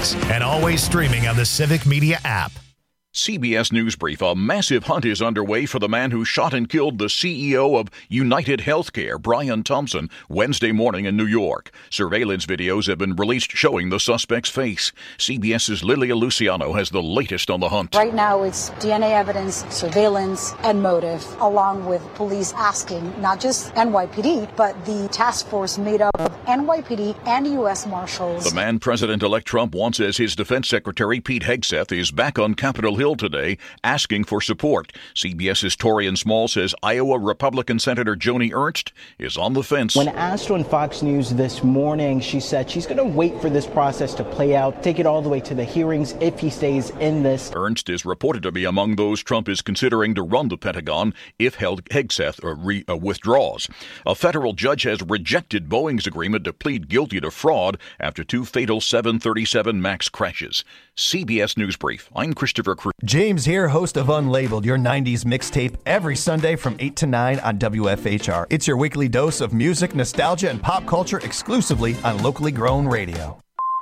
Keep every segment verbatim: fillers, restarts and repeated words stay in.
News, and always streaming on the Civic Media app. C B S News Brief. A massive hunt is underway for the man who shot and killed the C E O of United Healthcare, Brian Thompson, Wednesday morning in New York. Surveillance videos have been released showing the suspect's face. CBS's Lilia Luciano has the latest on the hunt. Right now, it's D N A evidence, surveillance, and motive, along with police asking not just N Y P D, but the task force made up of N Y P D and U S Marshals. The man President-elect Trump wants as his defense secretary, Pete Hegseth, is back on Capitol Hill today asking for support. CBS's Torian Small says Iowa Republican Senator Joni Ernst is on the fence. When asked on Fox News this morning, she said she's going to wait for this process to play out, take it all the way to the hearings if he stays in this. Ernst is reported to be among those Trump is considering to run the Pentagon if Hegseth uh, re, uh, withdraws. A federal judge has rejected Boeing's agreement to plead guilty to fraud after two fatal seven thirty-seven MAX crashes. C B S News Brief. I'm Christopher Cruz. James here, host of Unlabeled, your nineties mixtape, every Sunday from eight to nine on W F H R. It's your weekly dose of music, nostalgia, and pop culture exclusively on locally grown radio.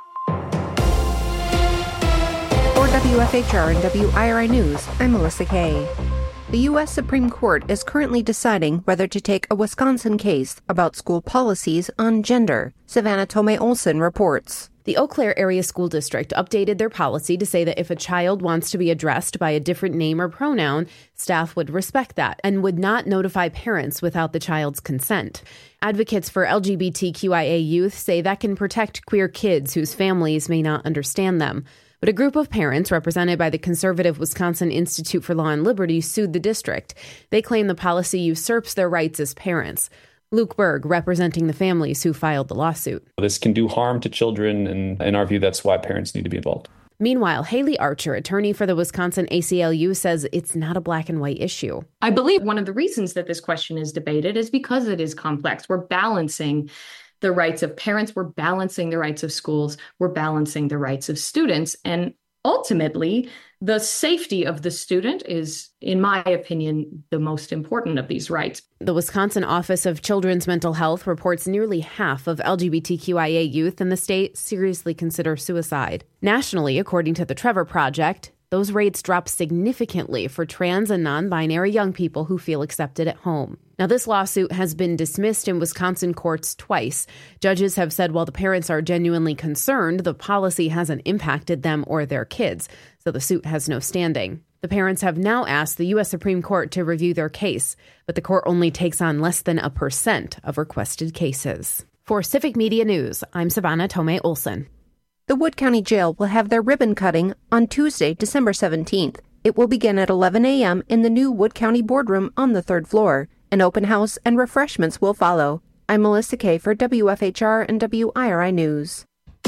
For W F H R and W I R I News, I'm Melissa Kay. The U S Supreme Court is currently deciding whether to take a Wisconsin case about school policies on gender. Savannah Tomei Olson reports. The Eau Claire Area School District updated their policy to say that if a child wants to be addressed by a different name or pronoun, staff would respect that and would not notify parents without the child's consent. Advocates for L G B T Q I A youth say that can protect queer kids whose families may not understand them. But a group of parents, represented by the conservative Wisconsin Institute for Law and Liberty, sued the district. They claim the policy usurps their rights as parents. Luke Berg, representing the families who filed the lawsuit. This can do harm to children, and in our view, that's why parents need to be involved. Meanwhile, Haley Archer, attorney for the Wisconsin A C L U, says it's not a black and white issue. I believe one of the reasons that this question is debated is because it is complex. We're balancing the rights of parents, we're balancing the rights of schools, we're balancing the rights of students, and ultimately, the safety of the student is, in my opinion, the most important of these rights. The Wisconsin Office of Children's Mental Health reports nearly half of L G B T Q I A youth in the state seriously consider suicide. Nationally, according to the Trevor Project, those rates drop significantly for trans and non-binary young people who feel accepted at home. Now, this lawsuit has been dismissed in Wisconsin courts twice. Judges have said while the parents are genuinely concerned, the policy hasn't impacted them or their kids, so the suit has no standing. The parents have now asked the U S Supreme Court to review their case, but the court only takes on less than a percent of requested cases. For Civic Media News, I'm Savannah Tomei Olson. The Wood County Jail will have their ribbon cutting on Tuesday, December seventeenth. It will begin at eleven a.m. in the new Wood County Boardroom on the third floor. An open house and refreshments will follow. I'm Melissa Kay for W F H R and W I R I News.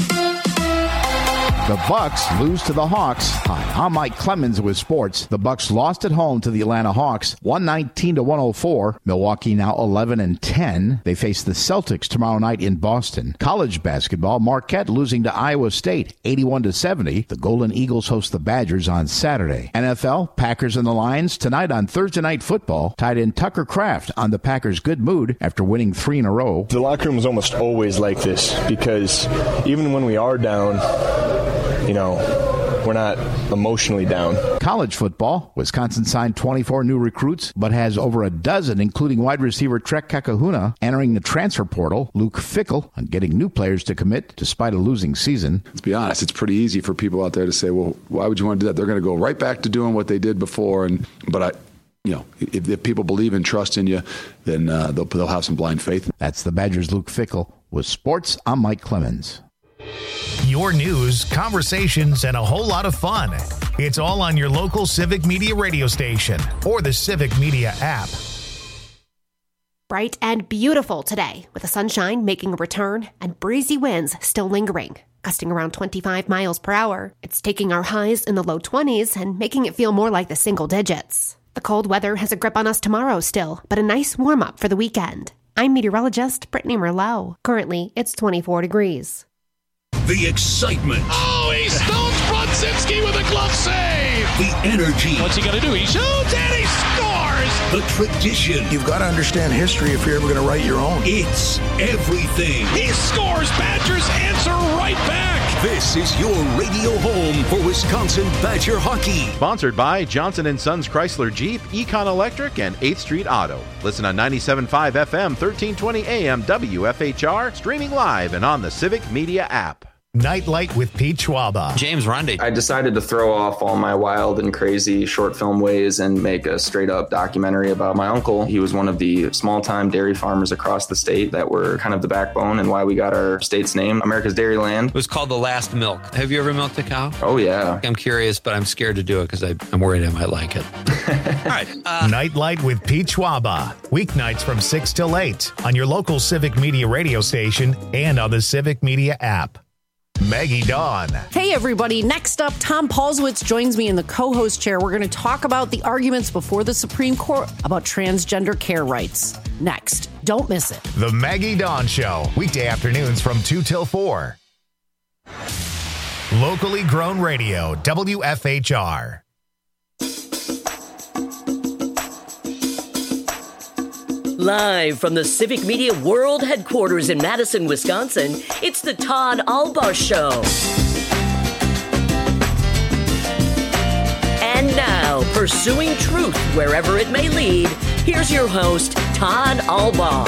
The Bucks lose to the Hawks. Hi, I'm Mike Clemens with sports. The Bucks lost at home to the Atlanta Hawks, one nineteen to one oh four. Milwaukee now eleven and ten. They face the Celtics tomorrow night in Boston. College basketball, Marquette losing to Iowa State, eighty-one to seventy. The Golden Eagles host the Badgers on Saturday. N F L, Packers and the Lions tonight on Thursday Night Football. Tied in Tucker Kraft on the Packers' good mood after winning three in a row. The locker room is almost always like this because even when we are down, you know, we're not emotionally down. College football, Wisconsin signed twenty-four new recruits, but has over a dozen, including wide receiver Trek Kakahuna, entering the transfer portal. Luke Fickell on getting new players to commit despite a losing season. Let's be honest, it's pretty easy for people out there to say, well, why would you want to do that? They're going to go right back to doing what they did before. And But I... You know, if, if people believe and trust in you, then uh, they'll, they'll have some blind faith. That's the Badgers' Luke Fickell. With sports, I'm Mike Clemens. Your news, conversations, and a whole lot of fun. It's all on your local Civic Media radio station or the Civic Media app. Bright and beautiful today, with the sunshine making a return and breezy winds still lingering, gusting around twenty-five miles per hour. It's taking our highs in the low twenties and making it feel more like the single digits. The cold weather has a grip on us tomorrow still, but a nice warm-up for the weekend. I'm meteorologist Brittany Merlot. Currently, it's twenty-four degrees. The excitement. Oh, he stones Brodzinski with a glove save. The energy. What's he going to do? He shoots and he scores. The tradition. You've got to understand history if you're ever going to write your own. It's everything. He scores. Badgers answer right right back. This is your radio home for Wisconsin Badger hockey. Sponsored by Johnson and Sons Chrysler Jeep, Econ Electric, and eighth Street Auto. Listen on ninety-seven point five F M, thirteen twenty A M, W F H R, streaming live and on the Civic Media app. Nightlight with Pete Schwaba. James Rundy. I decided to throw off all my wild and crazy short film ways and make a straight up documentary about my uncle. He was one of the small time dairy farmers across the state that were kind of the backbone and why we got our state's name, America's Dairy Land. It was called The Last Milk. Have you ever milked a cow? Oh, yeah. I'm curious, but I'm scared to do it because I'm worried I might like it. All right. Uh, Nightlight with Pete Schwaba. Weeknights from six till eight on your local Civic Media radio station and on the Civic Media app. Maggie Dawn. Hey, everybody. Next up, Tom Paulswitz joins me in the co-host chair. We're going to talk about the arguments before the Supreme Court about transgender care rights. Next. Don't miss it. The Maggie Dawn Show. Weekday afternoons from two till four. Locally grown radio, W F H R. Live from the Civic Media World Headquarters in Madison, Wisconsin, it's the Todd Albaugh Show. And now, pursuing truth wherever it may lead, here's your host, Todd Albaugh.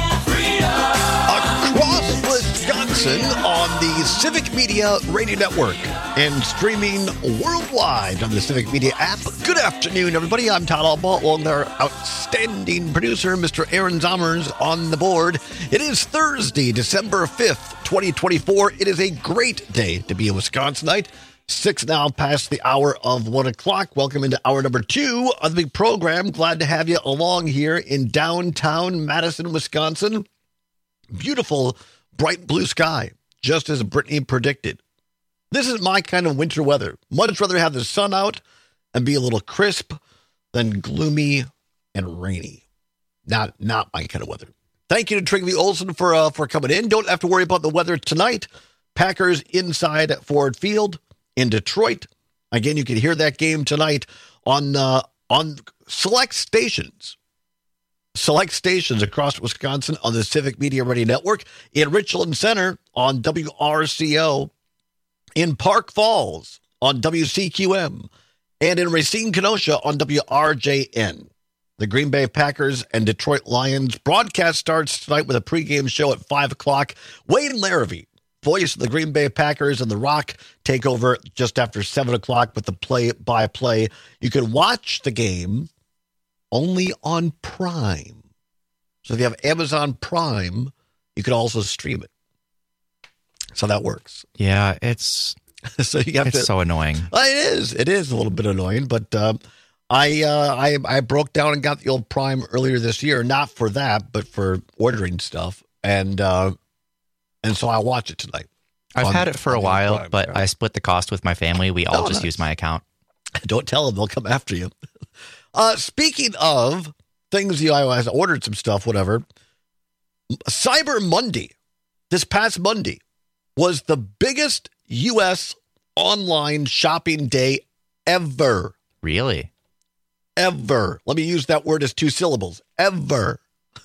Across Wisconsin on the Civic Media Radio Network and streaming worldwide on the Civic Media app. Good afternoon, everybody. I'm Todd Albaugh, along with our outstanding producer, Mister Aaron Zommers, on the board. It is Thursday, December fifth, twenty twenty-four. It is a great day to be a Wisconsinite. Six now past the hour of one o'clock. Welcome into hour number two of the big program. Glad to have you along here in downtown Madison, Wisconsin. Beautiful, bright blue sky, just as Brittany predicted. This is my kind of winter weather. Much rather have the sun out and be a little crisp than gloomy and rainy. Not not my kind of weather. Thank you to Trygve Olsen for uh, for coming in. Don't have to worry about the weather tonight. Packers inside at Ford Field in Detroit. Again, you can hear that game tonight on uh, on select stations. Select stations across Wisconsin on the Civic Media Radio Network, in Richland Center on W R C O, in Park Falls on W C Q M, and in Racine, Kenosha on W R J N. The Green Bay Packers and Detroit Lions broadcast starts tonight with a pregame show at five o'clock. Wayne Larrivee, voice of the Green Bay Packers, and The Rock take over just after seven o'clock with the play-by-play. You can watch the game only on Prime. So if you have Amazon Prime, you can also stream it. So that works. Yeah, it's so you have it's to, so annoying. It is. It is a little bit annoying, but uh, I, uh, I I broke down and got the old Prime earlier this year, not for that, but for ordering stuff, and uh, and so I watch it tonight. I've on, had it for a while, Prime, but yeah. I split the cost with my family. We all oh, just nice. use my account. Don't tell them; they'll come after you. Uh, speaking of things, you know, I ordered some stuff, whatever. Cyber Monday, this past Monday, was the biggest U S online shopping day ever. Really? Ever. Let me use that word as two syllables. Ever.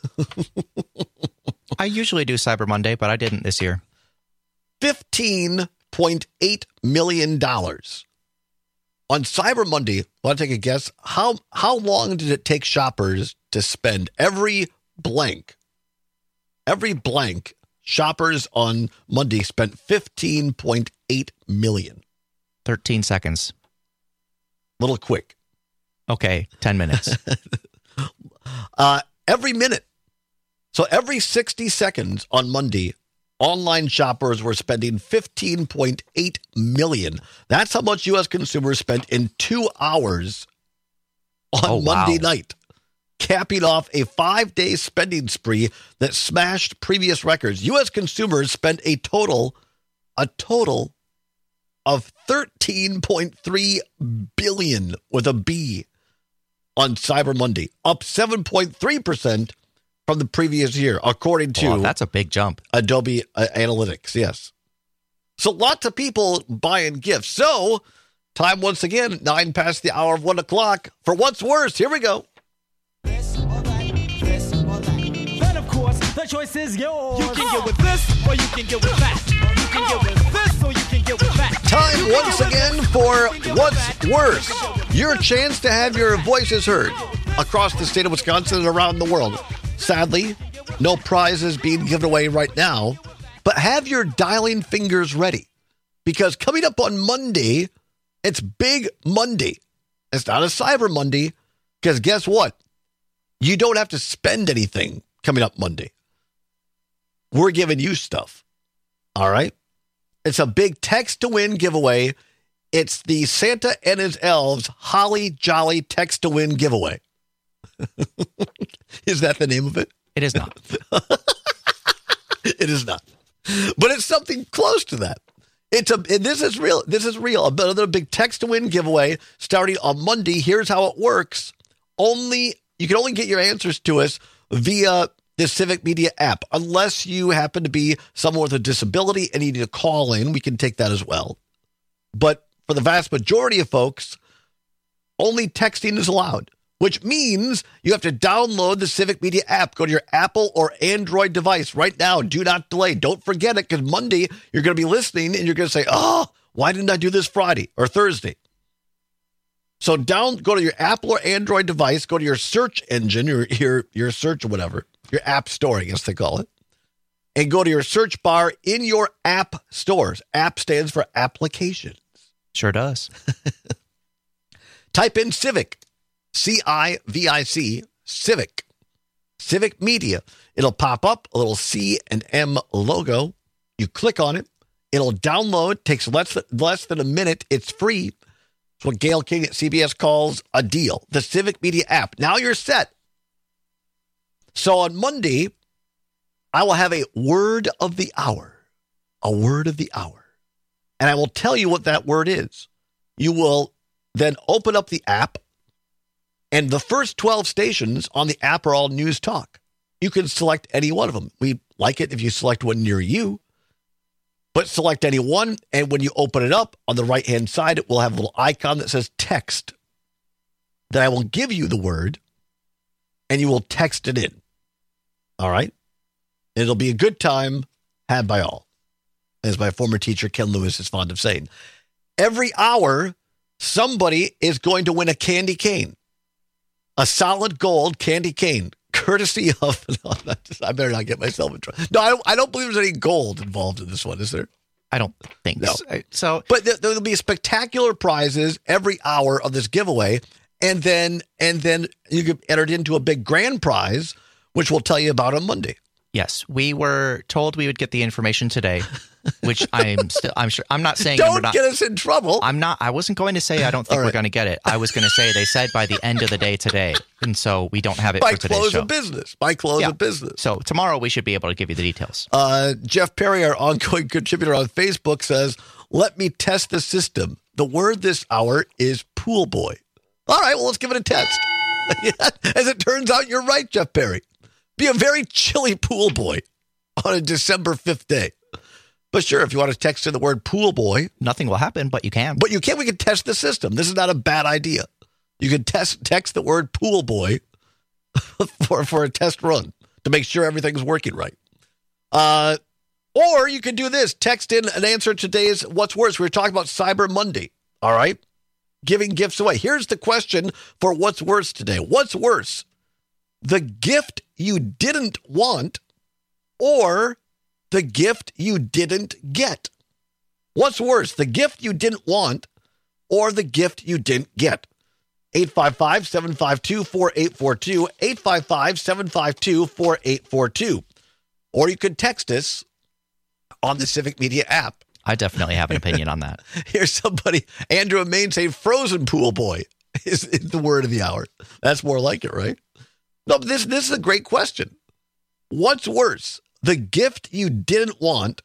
I usually do Cyber Monday, but I didn't this year. fifteen point eight million dollars. On Cyber Monday, want to take a guess? How how long did it take shoppers to spend every blank? Every blank, shoppers on Monday spent fifteen point eight million dollars. thirteen seconds. Little quick. Okay, ten minutes. uh, every minute. So every sixty seconds on Monday, online shoppers were spending fifteen point eight million dollars. That's how much U S consumers spent in two hours on oh, Monday wow. night, capping off a five-day spending spree that smashed previous records. U S consumers spent a total, a total of thirteen point three billion dollars with a B on Cyber Monday, up seven point three percent from the previous year, according to... Wow, that's a big jump. Adobe uh, Analytics, yes. So lots of people buying gifts. So, time once again, nine past the hour of one o'clock for What's Worse. Here we go. This or that, this or that. Then, of course, the choice is yours. You can get with this or you can get with that. You can get with once again for What's Worse? Your chance to have your voices heard across the state of Wisconsin and around the world. Sadly, no prizes being given away right now, but have your dialing fingers ready because coming up on Monday, it's Big Monday. It's not a Cyber Monday because guess what? You don't have to spend anything coming up Monday. We're giving you stuff. All right? It's a big text to win giveaway. It's the Santa and his elves Holly Jolly text to win giveaway. Is that the name of it? It is not. It is not. But it's something close to that. It's a and this is real. This is real. Another big text to win giveaway starting on Monday. Here's how it works. Only you can only get your answers to us via the Civic Media app, unless you happen to be someone with a disability and you need to call in. We can take that as well. But for the vast majority of folks, only texting is allowed, which means you have to download the Civic Media app. Go to your Apple or Android device right now. Do not delay. Don't forget it, because Monday you're going to be listening and you're going to say, oh, why didn't I do this Friday or Thursday? So down, go to your Apple or Android device, go to your search engine, your, your, your search or whatever, your app store, I guess they call it, and go to your search bar in your app stores. App stands for applications. Sure does. Type in Civic, C I V I C, Civic, Civic Media. It'll pop up a little C and M logo. You click on it. It'll download. Takes less than, less than a minute. It's free. It's what Gail King at C B S calls a deal. The Civic Media app. Now you're set. So on Monday, I will have a word of the hour. A word of the hour. And I will tell you what that word is. You will then open up the app, and the first twelve stations on the app are all News Talk. You can select any one of them. We like it if you select one near you, but select any one, and when you open it up, on the right-hand side, it will have a little icon that says text. Then I will give you the word, and you will text it in. All right? It'll be a good time had by all, as my former teacher, Ken Lewis, is fond of saying. Every hour, somebody is going to win a candy cane. A solid gold candy cane, courtesy of, no, just, I better not get myself in trouble. No, I don't, I don't believe there's any gold involved in this one, is there? I don't think no. so. so. But there, there'll be spectacular prizes every hour of this giveaway, and then and then you get entered into a big grand prize, which we'll tell you about on Monday. Yes, we were told we would get the information today, which I'm still, I'm sure, I'm not saying. Don't we're not, get us in trouble. I'm not, I wasn't going to say I don't think right. we're going to get it. I was going to say they said by the end of the day today. And so we don't have it by for today's close show. of business. By close yeah. of business. So tomorrow we should be able to give you the details. Uh, Jeff Perry, our ongoing contributor on Facebook, says, let me test the system. The word this hour is pool boy. All right, well, let's give it a test. As it turns out, you're right, Jeff Perry. Be a very chilly pool boy on a December fifth day. But sure, if you want to text in the word pool boy. Nothing will happen, but you can. But you can. We can test the system. This is not a bad idea. You can test text the word pool boy for, for a test run to make sure everything's working right. Uh, or you can do this. Text in an answer to today's What's Worse. We were talking about Cyber Monday. All right? Giving gifts away. Here's the question for What's Worse today. What's worse? The gift you didn't want or the gift you didn't get? What's worse, the gift you didn't want or the gift you didn't get? eight five five, seven five two, four eight four two, eight five five, seven five two, four eight four two. Or you could text us on the Civic Media app. I definitely have an opinion on that. Here's somebody, Andrew and Maine, saying frozen pool boy is, is the word of the hour. That's more like it, right? No, but this, this is a great question. What's worse, the gift you didn't want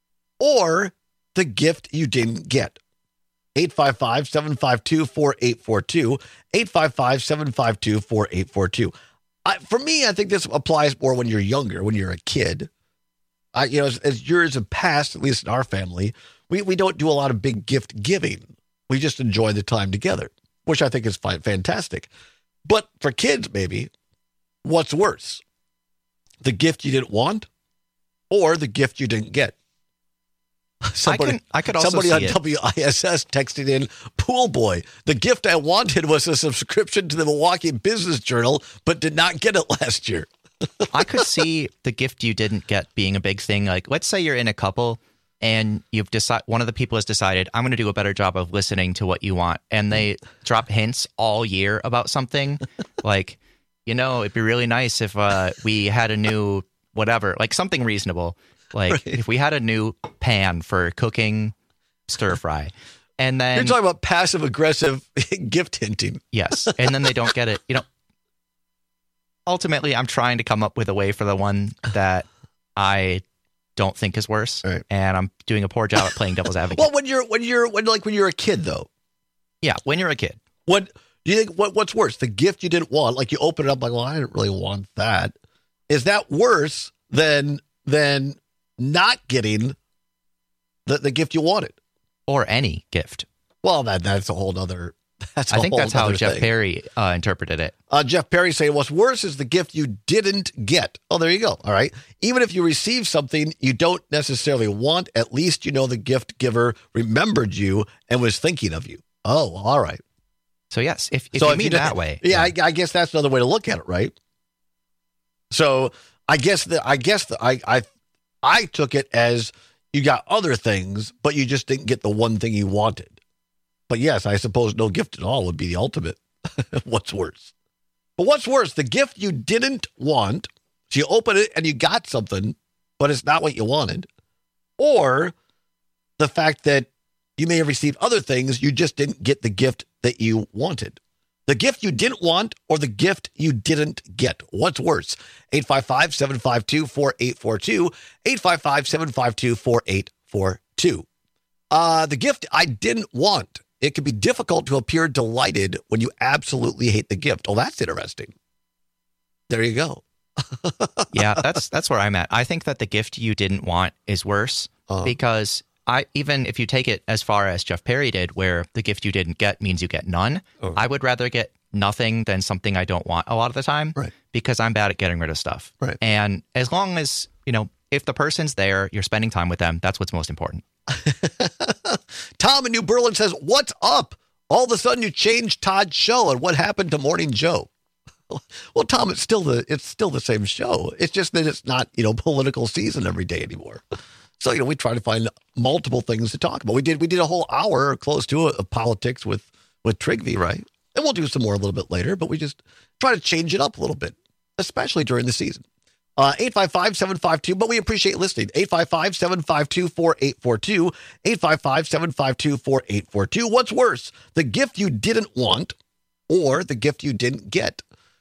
or the gift you didn't get? eight five five, seven five two, four eight four two, eight five five, seven five two, four eight four two. I, for me, I think this applies more when you're younger, when you're a kid. I, you know, as, as years have passed, at least in our family, we, we don't do a lot of big gift giving. We just enjoy the time together, which I think is fine, fantastic. But for kids, maybe, what's worse? The gift you didn't want or the gift you didn't get? Somebody, I, can, I could also somebody see on it. W I S S texted in, Pool Boy, the gift I wanted was a subscription to the Milwaukee Business Journal, but did not get it last year. I could see the gift you didn't get being a big thing. Like, let's say you're in a couple and you've decided, one of the people has decided, I'm going to do a better job of listening to what you want. And they drop hints all year about something like, you know, it'd be really nice if uh, we had a new whatever, like something reasonable. Like right. if we had a new pan for cooking stir fry. And then you're talking about passive aggressive gift hinting. Yes. And then they don't get it. You know, ultimately, I'm trying to come up with a way for the one that I don't think is worse, right. and I'm doing a poor job at playing devil's advocate. Well, when you're when you're when like when you're a kid, though, yeah, when you're a kid, what do you think? What what's worse, the gift you didn't want? Like you open it up, like, well, I didn't really want that. Is that worse than than not getting the the gift you wanted, or any gift? Well, that that's a whole other. That's I think that's how Jeff thing. Perry uh, interpreted it. Uh, Jeff Perry saying, what's worse is the gift you didn't get. Oh, there you go. All right. Even if you receive something you don't necessarily want, at least you know the gift giver remembered you and was thinking of you. Oh, all right. So, yes, if, if so you if mean you that way. Yeah, yeah. I, I guess that's another way to look at it, right? So I guess that I guess that I, I, I took it as you got other things, but you just didn't get the one thing you wanted. But yes, I suppose no gift at all would be the ultimate. What's worse? But what's worse, the gift you didn't want, so you open it and you got something, but it's not what you wanted, or the fact that you may have received other things, you just didn't get the gift that you wanted. The gift you didn't want or the gift you didn't get. What's worse? eight five five, seven five two, four eight four two, eight five five, seven five two, four eight four two. Uh, the gift I didn't want. It can be difficult to appear delighted when you absolutely hate the gift. Oh, that's interesting. There you go. Yeah, that's that's where I'm at. I think that the gift you didn't want is worse uh, because I even if you take it as far as Jeff Perry did, where the gift you didn't get means you get none, oh. I would rather get nothing than something I don't want a lot of the time, right. because I'm bad at getting rid of stuff. Right. And as long as, you know, if the person's there, you're spending time with them, that's what's most important. Tom in New Berlin says, what's up? All of a sudden you changed Todd's show, and what happened to Morning Joe? Well, Tom, it's still the it's still the same show. It's just that it's not, you know, political season every day anymore. So, you know, we try to find multiple things to talk about. We did we did a whole hour or close to it of politics with with Trigby, right? And we'll do some more a little bit later, but we just try to change it up a little bit, especially during the season. Uh, eight five five, seven five two, but we appreciate listening. eight five five, seven five two, four eight four two, eight five five, seven five two, four eight four two. What's worse, the gift you didn't want or the gift you didn't get?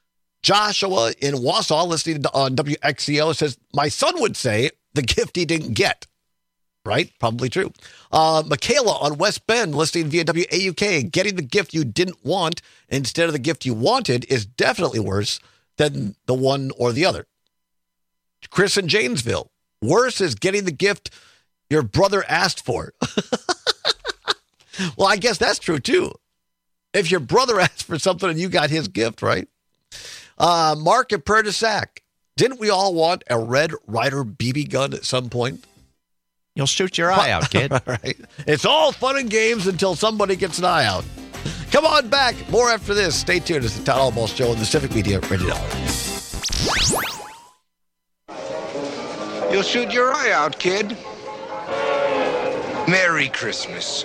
Joshua in Wausau, listening to, on W X C O, says, my son would say the gift he didn't get. Right? Probably true. Uh, Michaela on West Bend, listening via W A U K, getting the gift you didn't want instead of the gift you wanted is definitely worse than the one or the other. Chris in Janesville, worse is getting the gift your brother asked for. Well, I guess that's true, too. If your brother asked for something and you got his gift, right? Uh, Mark in Prairie du Sac, didn't we all want a Red Ryder B B gun at some point? You'll shoot your eye out, kid. Right. It's all fun and games until somebody gets an eye out. Come on back. More after this. Stay tuned. It's the Todd Albaugh Show on the Civic Media Radio Network. You'll shoot your eye out, kid. Merry Christmas.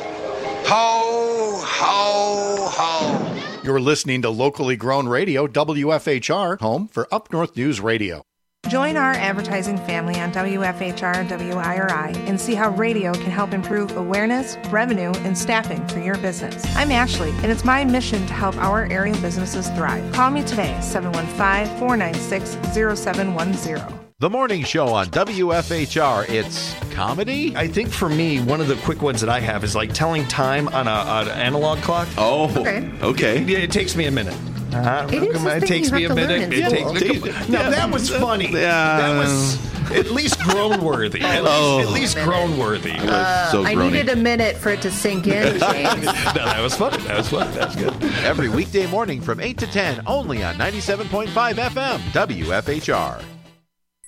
Ho, ho, ho. You're listening to locally grown radio, W F H R, home for Up North News Radio. Join our advertising family on W F H R and W I R I and see how radio can help improve awareness, revenue, and staffing for your business. I'm Ashley, and it's my mission to help our area businesses thrive. Call me today, seven one five, four nine six, zero seven one zero. The morning show on W F H R, it's comedy? I think for me, one of the quick ones that I have is like telling time on, a, on an analog clock. Oh, okay. okay. It, it takes me a minute. Uh, it is it takes me a minute. It takes me. Now that was funny. Yeah. That was at least grown worthy. At least, Oh. at least grown worthy. Uh, so I groany. needed a minute for it to sink in, James. No, that was funny. That was funny. That's good. Every weekday morning from eight to ten, only on ninety-seven point five F M, W F H R.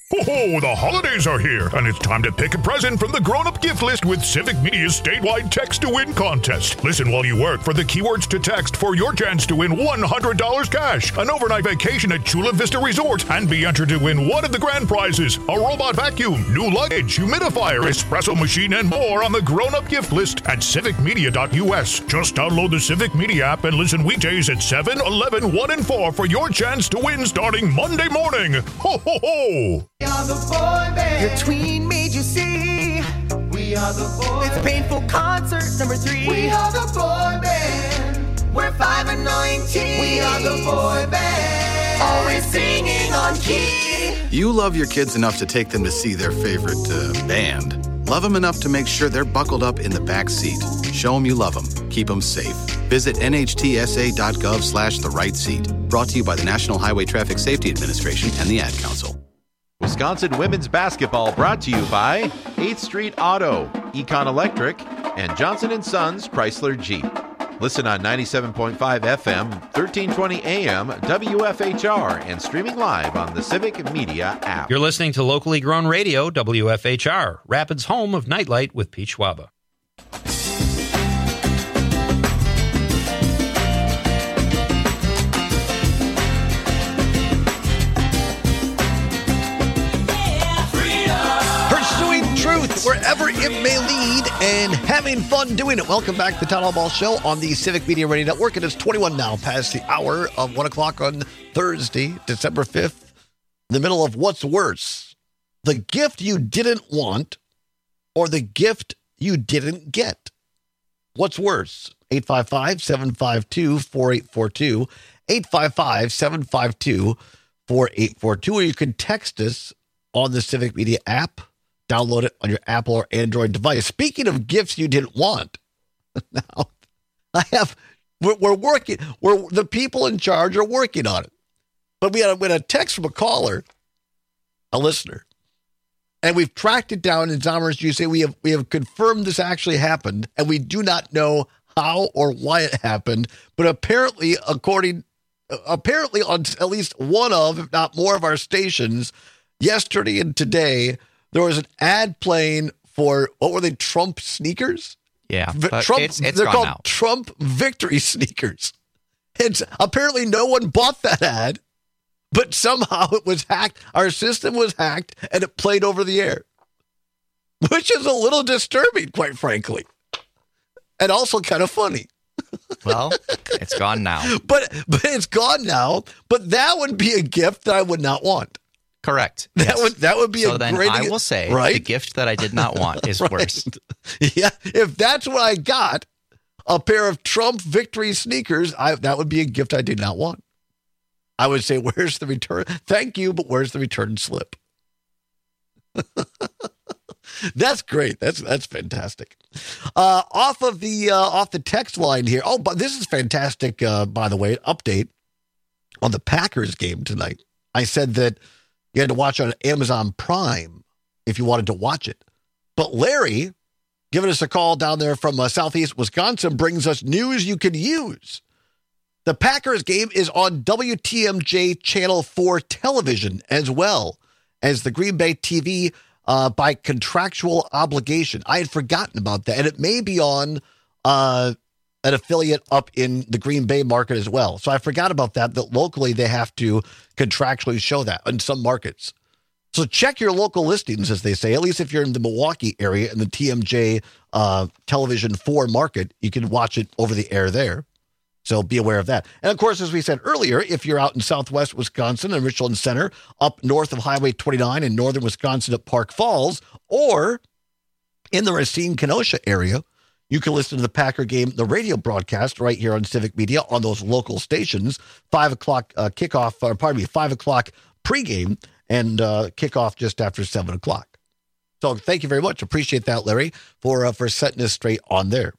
Ho-ho, the holidays are here, and it's time to pick a present from the grown-up gift list with Civic Media's statewide text-to-win contest. Listen while you work for the keywords to text for your chance to win one hundred dollars cash, an overnight vacation at Chula Vista Resort, and be entered to win one of the grand prizes, a robot vacuum, new luggage, humidifier, espresso machine, and more on the grown-up gift list at civic media dot u s. Just download the Civic Media app and listen weekdays at seven, eleven, one, and four for your chance to win starting Monday morning. Ho, ho, ho! We are the boy band. Your tween made you see. We are the boy band. It's Painful Concert number three. We are the boy band. We're five and nineteen. We are the boy band. Always singing on key. You love your kids enough to take them to see their favorite uh, band. Love them enough to make sure they're buckled up in the back seat. Show them you love them. Keep them safe. Visit N H T S A dot gov slash the right seat. Brought to you by the National Highway Traffic Safety Administration and the Ad Council. Wisconsin women's basketball brought to you by eighth Street Auto, Econ Electric, and Johnson and Sons Chrysler Jeep. Listen on ninety-seven point five F M, thirteen twenty A M, W F H R, and streaming live on the Civic Media app. You're listening to locally grown radio, W F H R, Rapids' home of Nightlight with Pete Schwaba. Truth wherever it may lead and having fun doing it. Welcome back to the Town Hall Ball Show on the Civic Media Radio Network. It is twenty-one now past the hour of one o'clock on Thursday, December fifth, in the middle of what's worse, the gift you didn't want or the gift you didn't get. What's worse? eight five five, seven five two, four eight four two, eight five five, seven five two, four eight four two, or you can text us on the Civic Media app. Download it on your Apple or Android device. Speaking of gifts you didn't want, now I have we're, we're working. We're the people in charge are working on it. But we had a, we had a text from a caller, a listener, and we've tracked it down. And Zommers, you say we have we have confirmed this actually happened, and we do not know how or why it happened. But apparently, according apparently on at least one of, if not more, of our stations, yesterday and today, there was an ad playing for, what were they, Trump sneakers? Yeah, V- but Trump, it's, it's they're gone called now. Trump victory sneakers. It's apparently no one bought that ad, but somehow it was hacked. Our system was hacked, and it played over the air, which is a little disturbing, quite frankly, and also kind of funny. Well, it's gone now. But but it's gone now. But that would be a gift that I would not want. Correct. That yes. would that would be so a then great. I will say right? the gift that I did not want is right. worse. Yeah, if that's what I got, a pair of Trump victory sneakers, I that would be a gift I did not want. I would say, "Where's the return? Thank you, but where's the return slip?" That's great. That's that's fantastic. Uh, off of the uh, off the text line here. Oh, but this is fantastic. Uh, by the way, update on the Packers game tonight. I said that you had to watch on Amazon Prime if you wanted to watch it. But Larry, giving us a call down there from uh, Southeast Wisconsin, brings us news you can use. The Packers game is on W T M J Channel four television as well as the Green Bay T V uh, by contractual obligation. I had forgotten about that. And it may be on uh, an affiliate up in the Green Bay market as well. So I forgot about that, that locally they have to contractually show that in some markets. So check your local listings, as they say, at least if you're in the Milwaukee area and the T M J uh, Television four market, you can watch it over the air there. So be aware of that. And of course, as we said earlier, if you're out in Southwest Wisconsin and Richland Center, up north of Highway twenty-nine in northern Wisconsin at Park Falls, or in the Racine Kenosha area, you can listen to the Packer game, the radio broadcast right here on Civic Media on those local stations. Five o'clock uh, kickoff, or pardon me, five o'clock pregame and uh, kickoff just after seven o'clock. So thank you very much. Appreciate that, Larry, for uh, for setting us straight on there.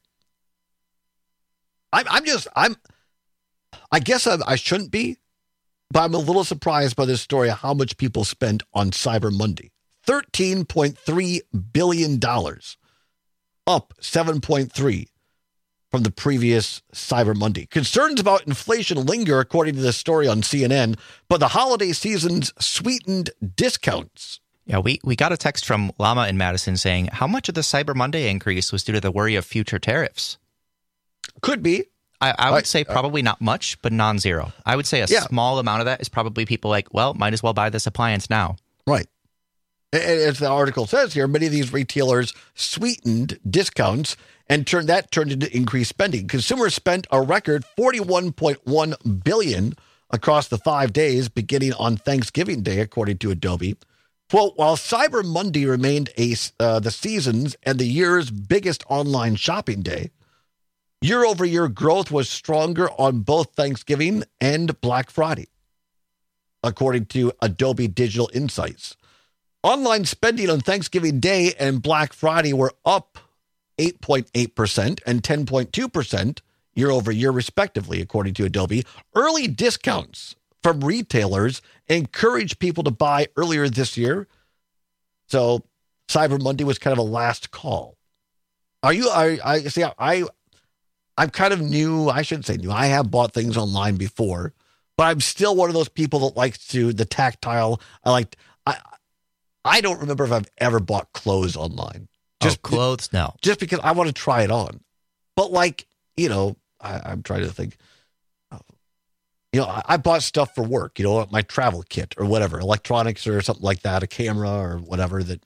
I'm, I'm just, I'm, I guess I, I shouldn't be, but I'm a little surprised by this story of how much people spent on Cyber Monday. thirteen point three billion dollars, up seven point three. from the previous Cyber Monday. Concerns about inflation linger, according to this story on C N N, but the holiday season's sweetened discounts. Yeah, we, we got a text from Llama in Madison saying, how much of the Cyber Monday increase was due to the worry of future tariffs? Could be. I, I would say probably not much, but non-zero. I would say a Yeah. small amount of that is probably people like, well, might as well buy this appliance now. Right. And as the article says here, many of these retailers sweetened discounts and turned that turned into increased spending. Consumers spent a record forty-one point one billion dollars across the five days beginning on Thanksgiving Day, according to Adobe. Quote, while Cyber Monday remained a, uh, the season's and the year's biggest online shopping day, year-over-year growth was stronger on both Thanksgiving and Black Friday, according to Adobe Digital Insights. Online spending on Thanksgiving Day and Black Friday were up eight point eight percent and ten point two percent year-over-year, respectively, according to Adobe. Early discounts from retailers encouraged people to buy earlier this year. So Cyber Monday was kind of a last call. Are you, I, I see, I, I'm kind of new. I shouldn't say new. I have bought things online before, but I'm still one of those people that likes to, the tactile. I like, I, I don't remember if I've ever bought clothes online. Just oh, clothes, no. Just because I want to try it on. But like, you know, I, I'm trying to think. You know, I, I bought stuff for work, you know, my travel kit or whatever, electronics or something like that, a camera or whatever that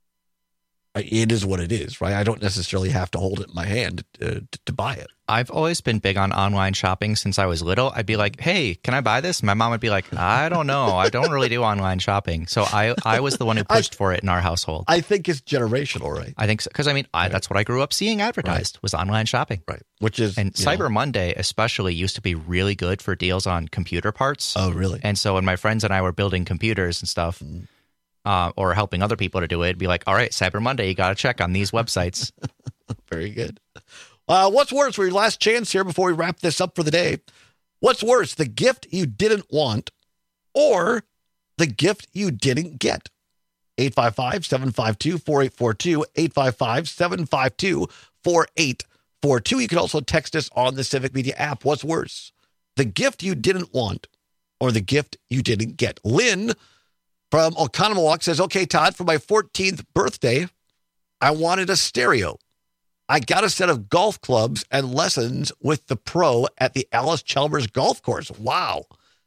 it is what it is, right? I don't necessarily have to hold it in my hand to, to, to buy it. I've always been big on online shopping since I was little. I'd be like, hey, can I buy this? My mom would be like, I don't know. I don't really do online shopping. So I, I was the one who pushed I, for it in our household. I think it's generational, right? I think so. Because, I mean, I, right. that's what I grew up seeing advertised right. was online shopping. Right. Which is, and Cyber know. Monday especially used to be really good for deals on computer parts. Oh, really? And so when my friends and I were building computers and stuff, mm. uh, or helping other people to do it, it'd be like, all right, Cyber Monday, you got to check on these websites. Very good. Uh, what's worse, for your last chance here before we wrap this up for the day, what's worse, the gift you didn't want or the gift you didn't get? eight five five, seven five two, four eight four two, eight five five, seven five two, four eight four two. You can also text us on the Civic Media app. What's worse, the gift you didn't want or the gift you didn't get? Lynn from Oconomowoc says, okay, Todd, for my fourteenth birthday, I wanted a stereo. I got a set of golf clubs and lessons with the pro at the Alice Chalmers Golf Course. Wow.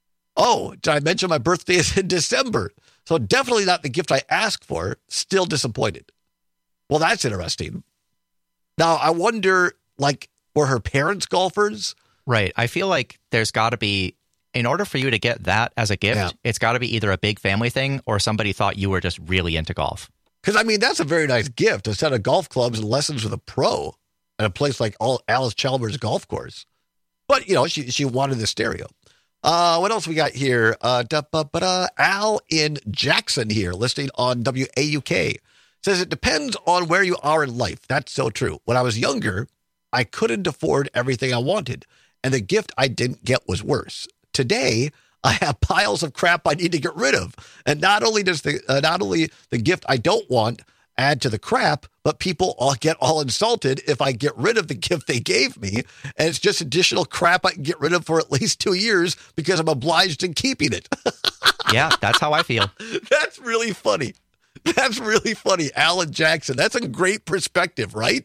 Oh, did I mention my birthday is in December? So definitely not the gift I asked for. Still disappointed. Well, that's interesting. Now, I wonder, like, were her parents golfers? Right. I feel like there's got to be, in order for you to get that as a gift, yeah. it's got to be either a big family thing or somebody thought you were just really into golf. Because, I mean, that's a very nice gift, a set of golf clubs and lessons with a pro at a place like Alice Chalmers Golf Course. But, you know, she she wanted the stereo. Uh, what else we got here? Uh, da, ba, ba, da, Al in Jackson here, listening on W A U K. Says, it depends on where you are in life. That's so true. When I was younger, I couldn't afford everything I wanted, and the gift I didn't get was worse. Today, I have piles of crap I need to get rid of. And not only does the uh, not only the gift I don't want add to the crap, but people all get all insulted if I get rid of the gift they gave me. And it's just additional crap I can get rid of for at least two years because I'm obliged in keeping it. Yeah, that's how I feel. That's really funny. That's really funny. Alan Jackson. That's a great perspective, right?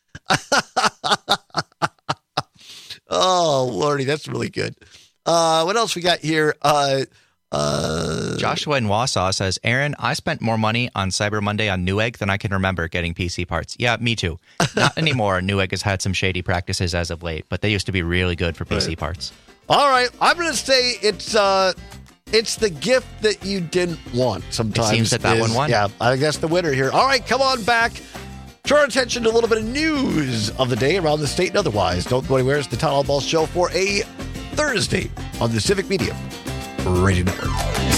Oh, Lordy, that's really good. Uh, what else we got here? Uh, uh, Joshua in Wausau says, Aaron, I spent more money on Cyber Monday on Newegg than I can remember getting P C parts. Yeah, me too. Not anymore. Newegg has had some shady practices as of late, but they used to be really good for P C right. parts. All right. I'm going to say it's uh, it's the gift that you didn't want sometimes. It seems that that is, one won. Yeah, I guess the winner here. All right, come on back. Turn our attention to a little bit of news of the day around the state and otherwise. Don't go anywhere. It's the Todd Ball Show for a Thursday on the Civic Media Radio Network.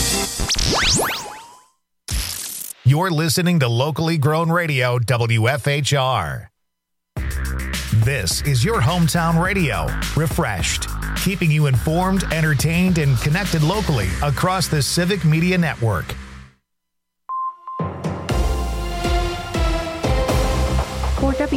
You're listening to locally grown radio, W F H R. This is your hometown radio, refreshed, keeping you informed, entertained, and connected locally across the Civic Media Network. For W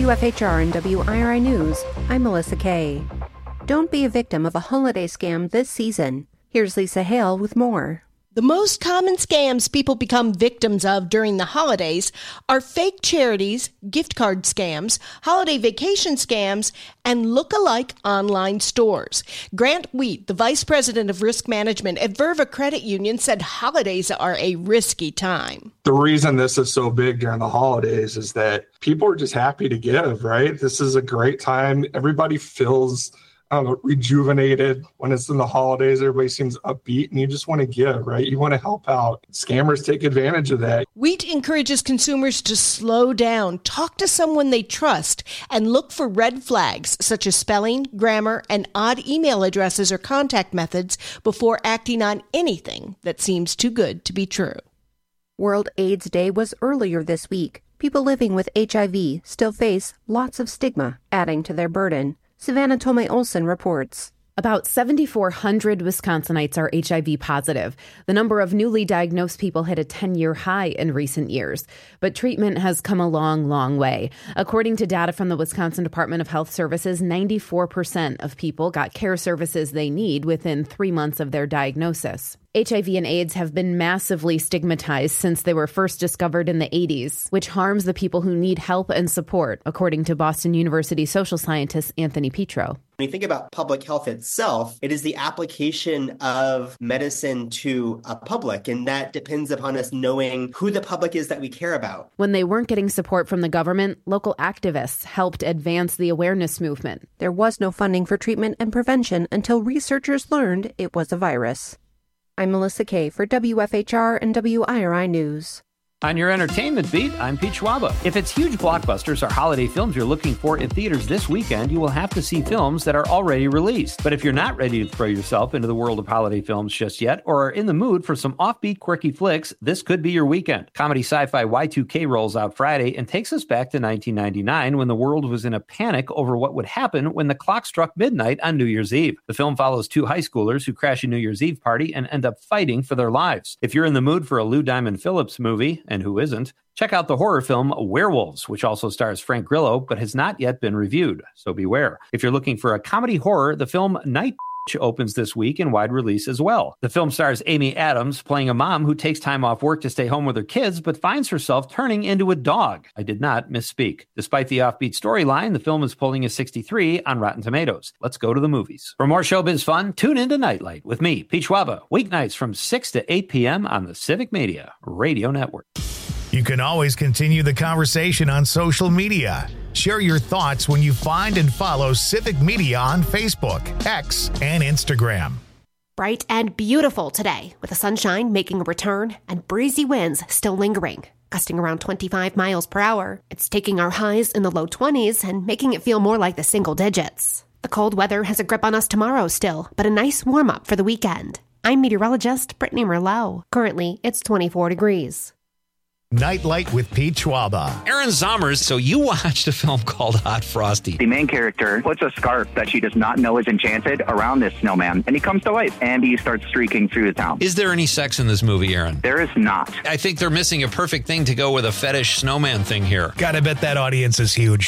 W F H R and W I R I News, I'm Melissa Kay. Don't be a victim of a holiday scam this season. Here's Lisa Hale with more. The most common scams people become victims of during the holidays are fake charities, gift card scams, holiday vacation scams, and look-alike online stores. Grant Wheat, the Vice President of Risk Management at Verva Credit Union, said holidays are a risky time. The reason this is so big during the holidays is that people are just happy to give, right? This is a great time. Everybody feels Um, rejuvenated when it's in the holidays. Everybody seems upbeat and you just want to give, right? You want to help out. Scammers take advantage of that. Wheat encourages consumers to slow down, talk to someone they trust, and look for red flags such as spelling, grammar, and odd email addresses or contact methods before acting on anything that seems too good to be true. World AIDS Day was earlier this week. People living with H I V still face lots of stigma, adding to their burden. Savannah Tomei-Olson reports. About seven thousand four hundred Wisconsinites are H I V positive. The number of newly diagnosed people hit a ten-year high in recent years. But treatment has come a long, long way. According to data from the Wisconsin Department of Health Services, ninety-four percent of people got care services they need within three months of their diagnosis. H I V and AIDS have been massively stigmatized since they were first discovered in the eighties, which harms the people who need help and support, according to Boston University social scientist Anthony Petro. When you think about public health itself, it is the application of medicine to a public, and that depends upon us knowing who the public is that we care about. When they weren't getting support from the government, local activists helped advance the awareness movement. There was no funding for treatment and prevention until researchers learned it was a virus. I'm Melissa Kay for W F H R and W I R I News. On your entertainment beat, I'm Pete Schwaba. If it's huge blockbusters or holiday films you're looking for in theaters this weekend, you will have to see films that are already released. But if you're not ready to throw yourself into the world of holiday films just yet, or are in the mood for some offbeat, quirky flicks, this could be your weekend. Comedy sci-fi Y two K rolls out Friday and takes us back to nineteen ninety-nine when the world was in a panic over what would happen when the clock struck midnight on New Year's Eve. The film follows two high schoolers who crash a New Year's Eve party and end up fighting for their lives. If you're in the mood for a Lou Diamond Phillips movie, and who isn't, check out the horror film Werewolves, which also stars Frank Grillo, but has not yet been reviewed, so beware. If you're looking for a comedy horror, the film Night opens this week in wide release as well. The film stars Amy Adams playing a mom who takes time off work to stay home with her kids, but finds herself turning into a dog. I did not misspeak. Despite the offbeat storyline, the film is pulling a sixty-three on Rotten Tomatoes. Let's go to the movies. For more showbiz fun, tune into Nightlight with me, Pete Schwaba, weeknights from six to eight p.m. on the Civic Media Radio Network. You can always continue the conversation on social media. Share your thoughts when you find and follow Civic Media on Facebook, X, and Instagram. Bright and beautiful today, with the sunshine making a return and breezy winds still lingering, gusting around twenty-five miles per hour. It's taking our highs in the low twenties and making it feel more like the single digits. The cold weather has a grip on us tomorrow still, but a nice warm-up for the weekend. I'm meteorologist Brittany Merlot. Currently, it's twenty-four degrees. Nightlight with Pete Schwaba. Aaron Zommers, so you watched a film called Hot Frosty. The main character puts a scarf that she does not know is enchanted around this snowman, and he comes to life, and he starts streaking through the town. Is there any sex in this movie, Aaron? There is not. I think they're missing a perfect thing to go with a fetish snowman thing here. Gotta bet that audience is huge.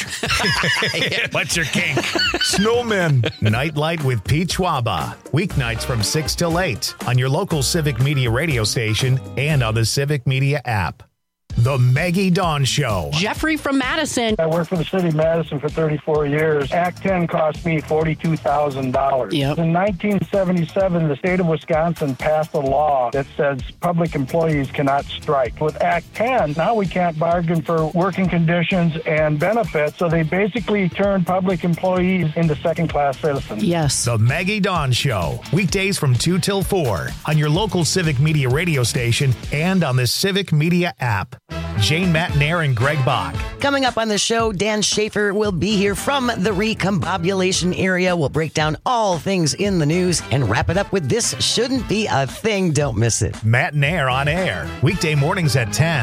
What's your kink? Snowmen. Nightlight with Pete Schwaba. Weeknights from six till eight on your local Civic Media radio station and on the Civic Media app. The Maggie Dawn Show. Jeffrey from Madison. I worked for the city of Madison for thirty-four years. Act ten cost me forty-two thousand dollars. Yep. In nineteen seventy-seven, the state of Wisconsin passed a law that says public employees cannot strike. With Act ten, now we can't bargain for working conditions and benefits, so they basically turned public employees into second-class citizens. Yes. The Maggie Dawn Show. Weekdays from two till four on your local Civic Media radio station and on the Civic Media app. Jane Matnair and Greg Bach. Coming up on the show, Dan Schaefer will be here from the recombobulation area. We'll break down all things in the news and wrap it up with This Shouldn't Be a Thing. Don't miss it. Matnair on air. Weekday mornings at ten.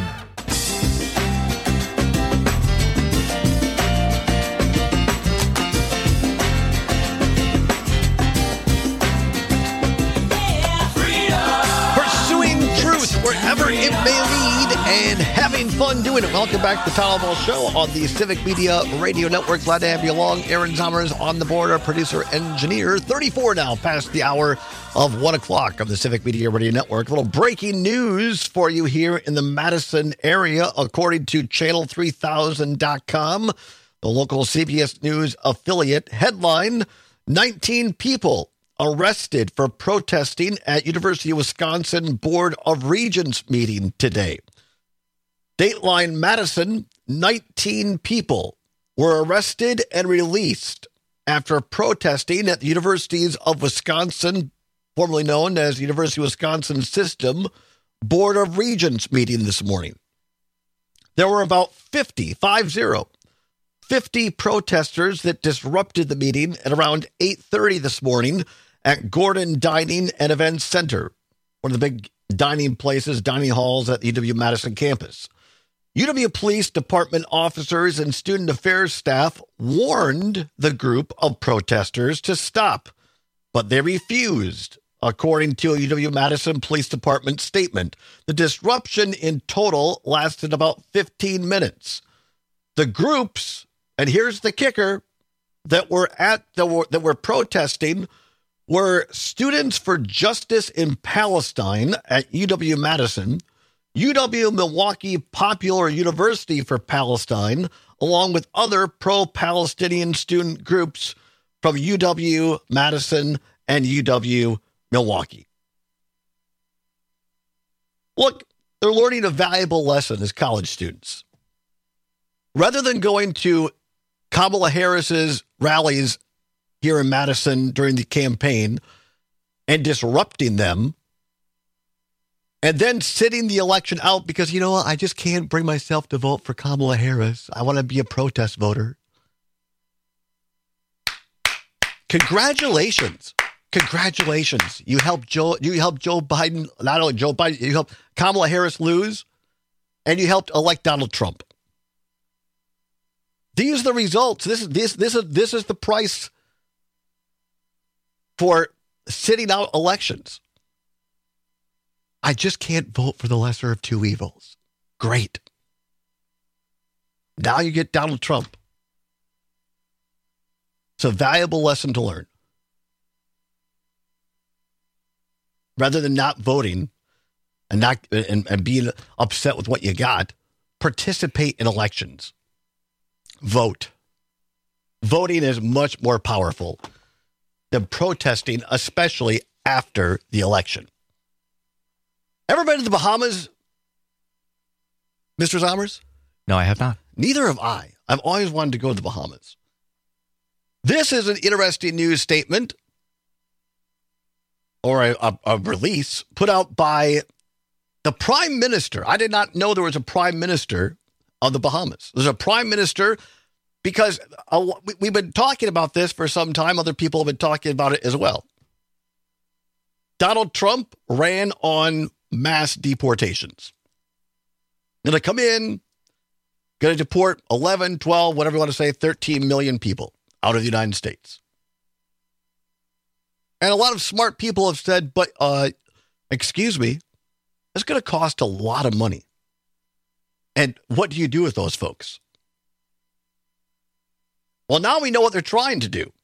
Pursuing truth wherever it may lead and having fun doing it. Welcome back to the Tom Ball Show on the Civic Media Radio Network. Glad to have you along. Aaron Zommers on the board, our producer engineer. thirty-four now past the hour of one o'clock of the Civic Media Radio Network. A little breaking news for you here in the Madison area, according to channel three thousand dot com, the local C B S News affiliate. Headline: nineteen people arrested for protesting at University of Wisconsin Board of Regents meeting today. Dateline Madison, nineteen people were arrested and released after protesting at the Universities of Wisconsin, formerly known as University of Wisconsin System, Board of Regents meeting this morning. There were about fifty, five zero, fifty protesters that disrupted the meeting at around eight thirty this morning at Gordon Dining and Events Center, one of the big dining places, dining halls at the U W-Madison campus. U W Police Department officers and student affairs staff warned the group of protesters to stop, but they refused, according to a U W-Madison Police Department statement. The disruption in total lasted about fifteen minutes. The groups, and here's the kicker, that were at the that were protesting were Students for Justice in Palestine at U W-Madison, U W-Milwaukee Popular University for Palestine, along with other pro-Palestinian student groups from U W-Madison and U W-Milwaukee. Look, they're learning a valuable lesson as college students. Rather than going to Kamala Harris's rallies here in Madison during the campaign and disrupting them, and then sitting the election out because, you know what, I just can't bring myself to vote for Kamala Harris. I want to be a protest voter. Congratulations. Congratulations. You helped Joe, you helped Joe Biden, not only Joe Biden, you helped Kamala Harris lose, and you helped elect Donald Trump. These are the results. This is this this is this is the price for sitting out elections. I just can't vote for the lesser of two evils. Great. Now you get Donald Trump. It's a valuable lesson to learn. Rather than not voting and not and, and being upset with what you got, participate in elections. Vote. Voting is much more powerful than protesting, especially after the election. Ever been to the Bahamas, Mister Zommers? No, I have not. Neither have I. I've always wanted to go to the Bahamas. This is an interesting news statement or a, a, a release put out by the Prime Minister. I did not know there was a Prime Minister of the Bahamas. There's a Prime Minister because uh, we've been talking about this for some time. Other people have been talking about it as well. Donald Trump ran on mass deportations. Going to come in, going to deport eleven, twelve, whatever you want to say, thirteen million people out of the United States. And a lot of smart people have said, but, uh, excuse me, it's going to cost a lot of money. And what do you do with those folks? Well, now we know what they're trying to do.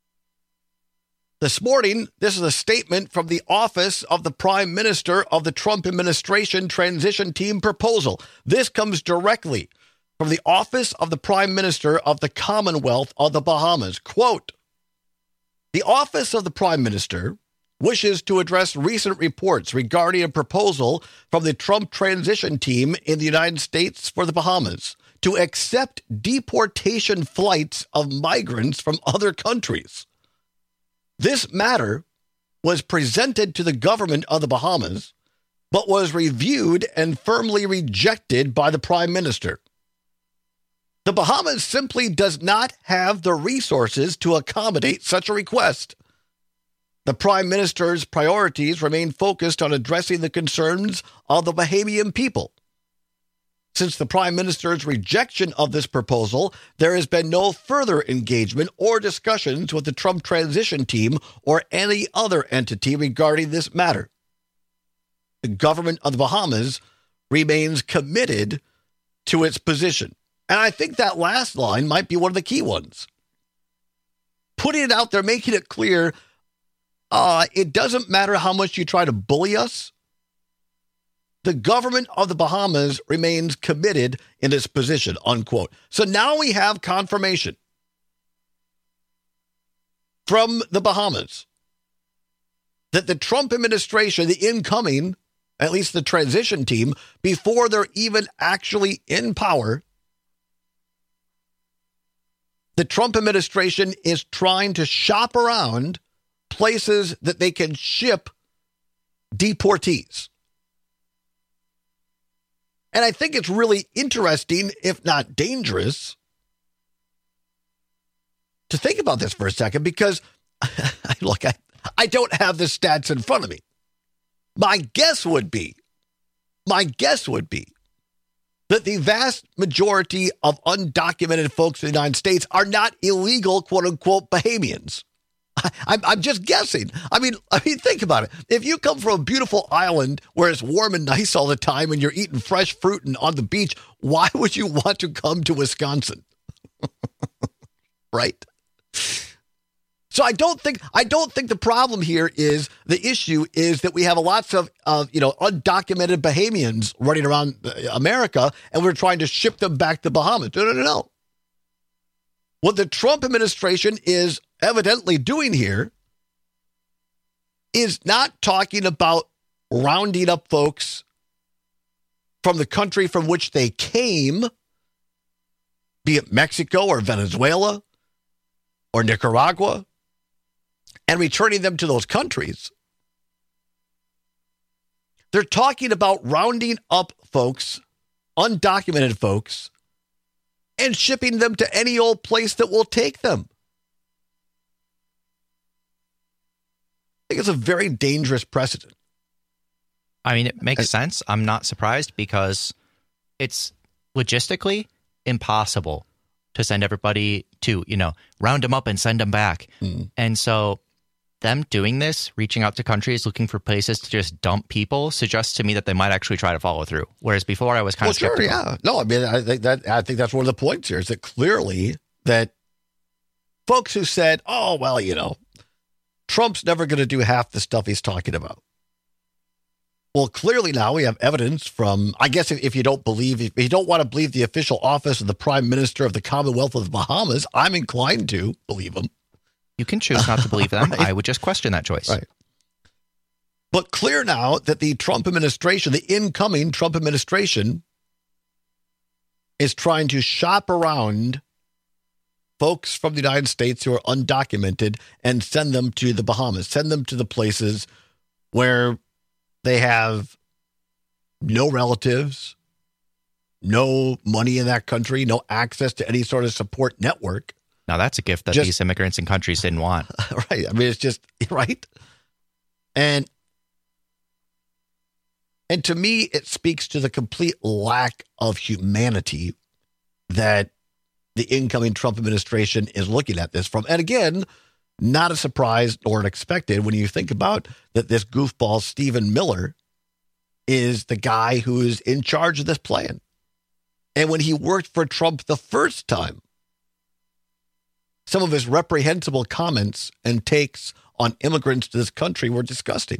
This morning, this is a statement from the Office of the Prime Minister of the Trump Administration Transition Team Proposal. This comes directly from the Office of the Prime Minister of the Commonwealth of the Bahamas. Quote, the Office of the Prime Minister wishes to address recent reports regarding a proposal from the Trump Transition Team in the United States for the Bahamas to accept deportation flights of migrants from other countries. This matter was presented to the government of the Bahamas, but was reviewed and firmly rejected by the Prime Minister. The Bahamas simply does not have the resources to accommodate such a request. The Prime Minister's priorities remain focused on addressing the concerns of the Bahamian people. Since the Prime Minister's rejection of this proposal, there has been no further engagement or discussions with the Trump Transition Team or any other entity regarding this matter. The government of the Bahamas remains committed to its position. And I think that last line might be one of the key ones. Putting it out there, making it clear, uh, it doesn't matter how much you try to bully us. The government of the Bahamas remains committed in its position, unquote. So now we have confirmation from the Bahamas that the Trump administration, the incoming, at least the transition team, before they're even actually in power, the Trump administration is trying to shop around places that they can ship deportees. And I think it's really interesting, if not dangerous, to think about this for a second, because, look, I, I don't have the stats in front of me. My guess would be, my guess would be that the vast majority of undocumented folks in the United States are not illegal, quote unquote, Bahamians. I, I'm, I'm just guessing. I mean, I mean, think about it. If you come from a beautiful island where it's warm and nice all the time and you're eating fresh fruit and on the beach, why would you want to come to Wisconsin? Right? So I don't think I don't think the problem here is the issue is that we have a lots of uh, you know undocumented Bahamians running around America and we're trying to ship them back to Bahamas. No, no, no, no. What the Trump administration is evidently doing here is not talking about rounding up folks from the country from which they came, be it Mexico or Venezuela or Nicaragua, and returning them to those countries. They're talking about rounding up folks, undocumented folks, and shipping them to any old place that will take them. I think it's a very dangerous precedent. I mean, it makes sense. I'm not surprised because it's logistically impossible to send everybody to, you know, round them up and send them back. Mm. And so them doing this, reaching out to countries, looking for places to just dump people, suggests to me that they might actually try to follow through. Whereas before I was kind well, of skeptical. Sure, yeah. No, I mean, I think that I think that's one of the points here is that clearly that folks who said, oh, well, you know, Trump's never going to do half the stuff he's talking about. Well, clearly now we have evidence from, I guess if, if you don't believe, if you don't want to believe the official office of the Prime Minister of the Commonwealth of the Bahamas, I'm inclined to believe him. You can choose not to believe them. Right. I would just question that choice. Right. But clear now that the Trump administration, the incoming Trump administration, is trying to shop around folks from the United States who are undocumented and send them to the Bahamas, send them to the places where they have no relatives, no money in that country, no access to any sort of support network. Now, that's a gift that Just, these immigrants and countries didn't want. Right. I mean, it's just, right? And, and to me, it speaks to the complete lack of humanity that the incoming Trump administration is looking at this from. And again, not a surprise nor unexpected when you think about that this goofball Stephen Miller is the guy who is in charge of this plan. And when he worked for Trump the first time, some of his reprehensible comments and takes on immigrants to this country were disgusting.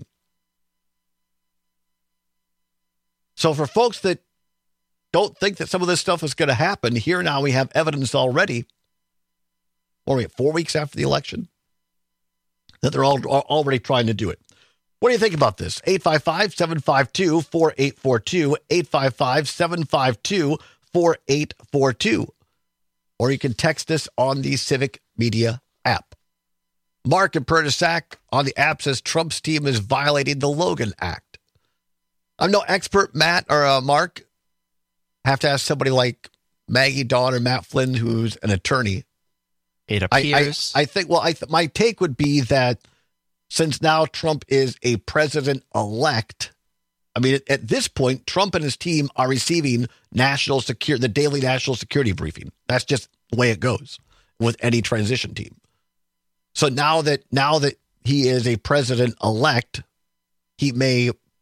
So for folks that don't think that some of this stuff is going to happen, here now we have evidence already, what are we, four weeks after the election, that they're all already trying to do it. What do you think about this? eight five five, seven five two, four eight four two, eight five five, seven five two, four eight four two. Or you can text us on the Civic Media app. Mark in Pernisac on the app says Trump's team is violating the Logan Act. I'm no expert, Matt or uh, Mark. Have to ask somebody like Maggie Dawn or Matt Flynn, who's an attorney. It appears. I, I, I think, well, I th- my take would be that since now Trump is a president-elect, I mean, at, at this point, Trump and his team are receiving national security, the daily national security briefing. That's just the way it goes with any transition team. So now that now that he is a president-elect, he may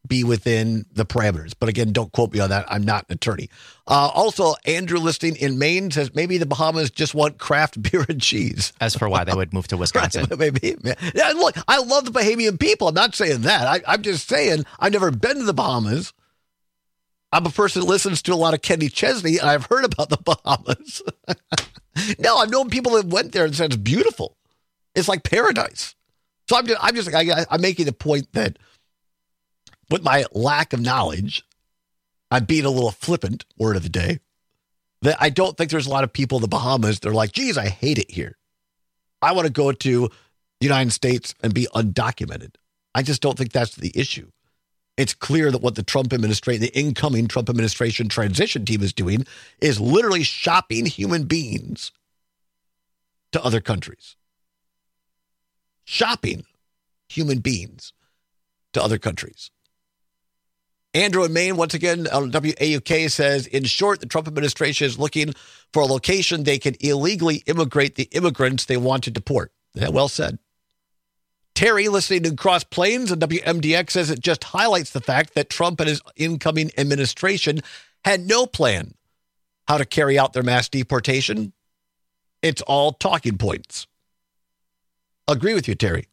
be within the parameters. But again, don't quote me on that. I'm not an attorney. Uh, also, Andrew listening in Maine says maybe the Bahamas just want craft beer and cheese. As for why they would move to Wisconsin. Right, maybe. Yeah, look, I love the Bahamian people. I'm not saying that. I, I'm just saying I've never been to the Bahamas. I'm a person that listens to a lot of Kenny Chesney, and I've heard about the Bahamas. No, I've known people that went there and said it's beautiful. It's like paradise. So I'm just, I'm just, I, I'm making the point that with my lack of knowledge, I'm being a little flippant, word of the day, that I don't think there's a lot of people in the Bahamas that are like, geez, I hate it here. I want to go to the United States and be undocumented. I just don't think that's the issue. It's clear that what the Trump administration, the incoming Trump administration transition team is doing is literally shopping human beings to other countries. Shopping human beings to other countries. Andrew in Maine, once again, on W A U K says, in short, the Trump administration is looking for a location they can illegally immigrate the immigrants they want to deport. Yeah, well said. Terry, listening to Cross Plains and W M D X, says it just highlights the fact that Trump and his incoming administration had no plan how to carry out their mass deportation. It's all talking points. Agree with you, Terry.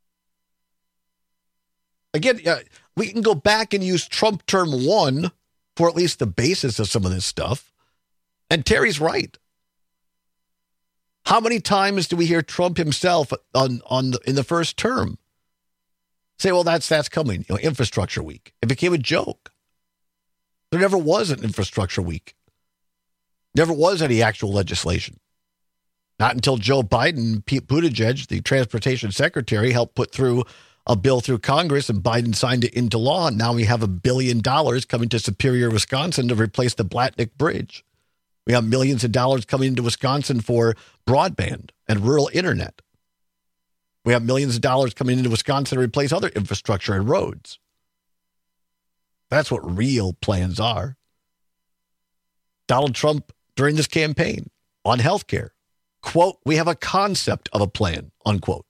Again, uh, we can go back and use Trump term one for at least the basis of some of this stuff. And Terry's right. How many times do we hear Trump himself on, on the, in the first term say, well, that's that's coming, you know, infrastructure week? It became a joke. There never was an infrastructure week. Never was any actual legislation. Not until Joe Biden, Pete Buttigieg, the transportation secretary, helped put through a bill through Congress and Biden signed it into law. And now we have a billion dollars coming to Superior, Wisconsin to replace the Blatnick Bridge. We have millions of dollars coming into Wisconsin for broadband and rural internet. We have millions of dollars coming into Wisconsin to replace other infrastructure and roads. That's what real plans are. Donald Trump, during this campaign on health care, quote, we have a concept of a plan, unquote.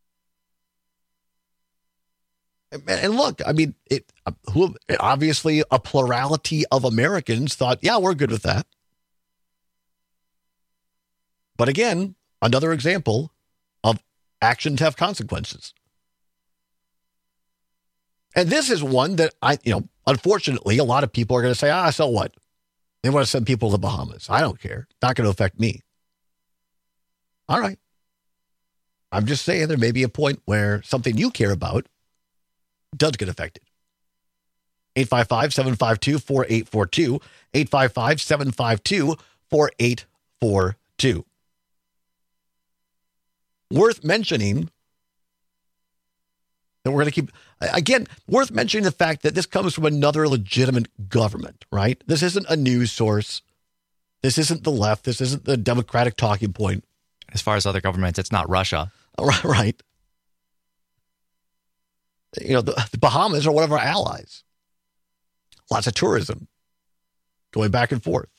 And look, I mean, it, who, obviously a plurality of Americans thought, yeah, we're good with that. But again, another example of actions have consequences. And this is one that I, you know, unfortunately, a lot of people are going to say, ah, so what? They want to send people to the Bahamas. I don't care. Not going to affect me. All right. I'm just saying there may be a point where something you care about does get affected. eight five five, seven five two, four eight four two. eight five five, seven five two, four eight four two. Worth mentioning that we're going to keep, again, worth mentioning the fact that this comes from another legitimate government, right? This isn't a news source. This isn't the left. This isn't the Democratic talking point. As far as other governments, it's not Russia. Right, right. You know, the, the Bahamas are one of our allies. Lots of tourism going back and forth.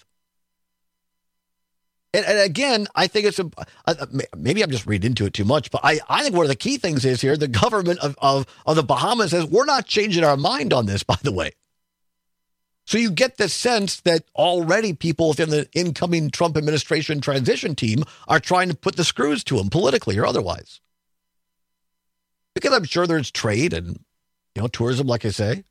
And, and again, I think it's a, uh, maybe I'm just reading into it too much, but I, I think one of the key things is here, the government of, of, of the Bahamas says, we're not changing our mind on this, by the way. So you get the sense that already people within the incoming Trump administration transition team are trying to put the screws to them politically or otherwise. Because I'm sure there's trade and, you know, tourism, like I say.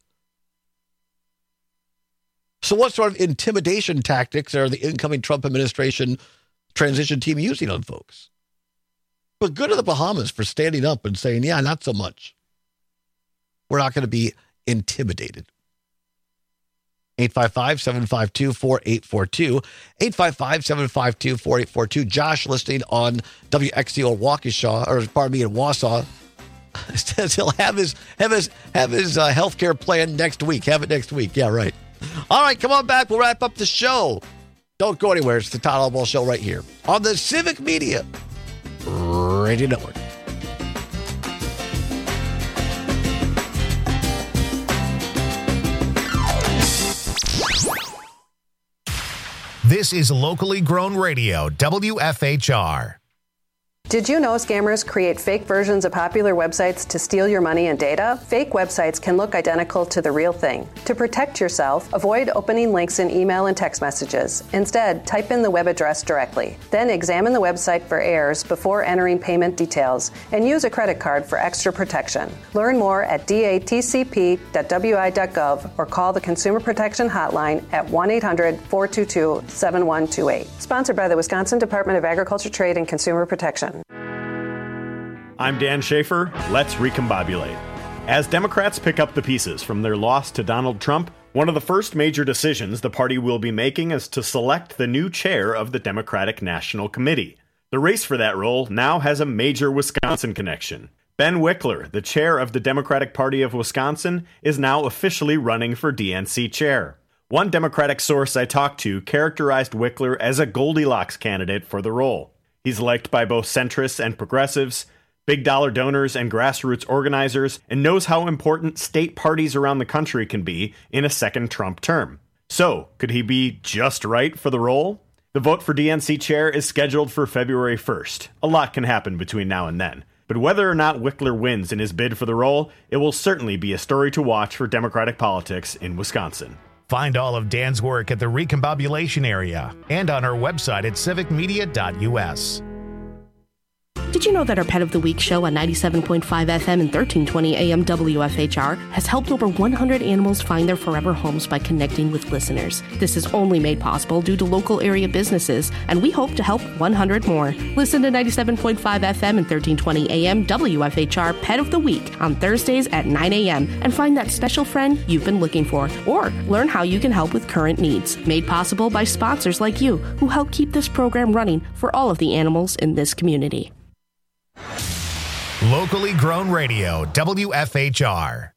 So what sort of intimidation tactics are the incoming Trump administration transition team using on folks? But good to the Bahamas for standing up and saying, yeah, not so much. We're not going to be intimidated. eight five five, seven five two, four eight four two. eight five five, seven five two, four eight four two. Josh listening on W X C O Waukesha, or pardon me, in Wausau, says he'll have his have his have his uh, health care plan next week. Have it next week. Yeah, right. All right, come on back. We'll wrap up the show. Don't go anywhere. It's the Todd Albaugh Show right here on the Civic Media Radio Network. This is locally grown radio, W F H R. Did you know scammers create fake versions of popular websites to steal your money and data? Fake websites can look identical to the real thing. To protect yourself, avoid opening links in email and text messages. Instead, type in the web address directly. Then examine the website for errors before entering payment details and use a credit card for extra protection. Learn more at d a t c p dot w i dot gov or call the Consumer Protection Hotline at one eight hundred four two two seven one two eight. Sponsored by the Wisconsin Department of Agriculture, Trade, and Consumer Protection. I'm Dan Schaefer. Let's recombobulate. As Democrats pick up the pieces from their loss to Donald Trump, one of the first major decisions the party will be making is to select the new chair of the Democratic National Committee. The race for that role now has a major Wisconsin connection. Ben Wickler, the chair of the Democratic Party of Wisconsin, is now officially running for D N C chair. One Democratic source I talked to characterized Wickler as a Goldilocks candidate for the role. He's liked by both centrists and progressives, big dollar donors and grassroots organizers, and knows how important state parties around the country can be in a second Trump term. So, could he be just right for the role? The vote for D N C chair is scheduled for February first. A lot can happen between now and then. But whether or not Wickler wins in his bid for the role, it will certainly be a story to watch for Democratic politics in Wisconsin. Find all of Dan's work at the Recombobulation Area and on our website at civic media dot u s. Did you know that our Pet of the Week show on ninety-seven point five F M and thirteen twenty A M W F H R has helped over one hundred animals find their forever homes by connecting with listeners? This is only made possible due to local area businesses, and we hope to help one hundred more. Listen to ninety-seven point five F M and thirteen twenty A M W F H R Pet of the Week on Thursdays at nine A M and find that special friend you've been looking for, or learn how you can help with current needs. Made possible by sponsors like you who help keep this program running for all of the animals in this community. Locally grown radio, W F H R.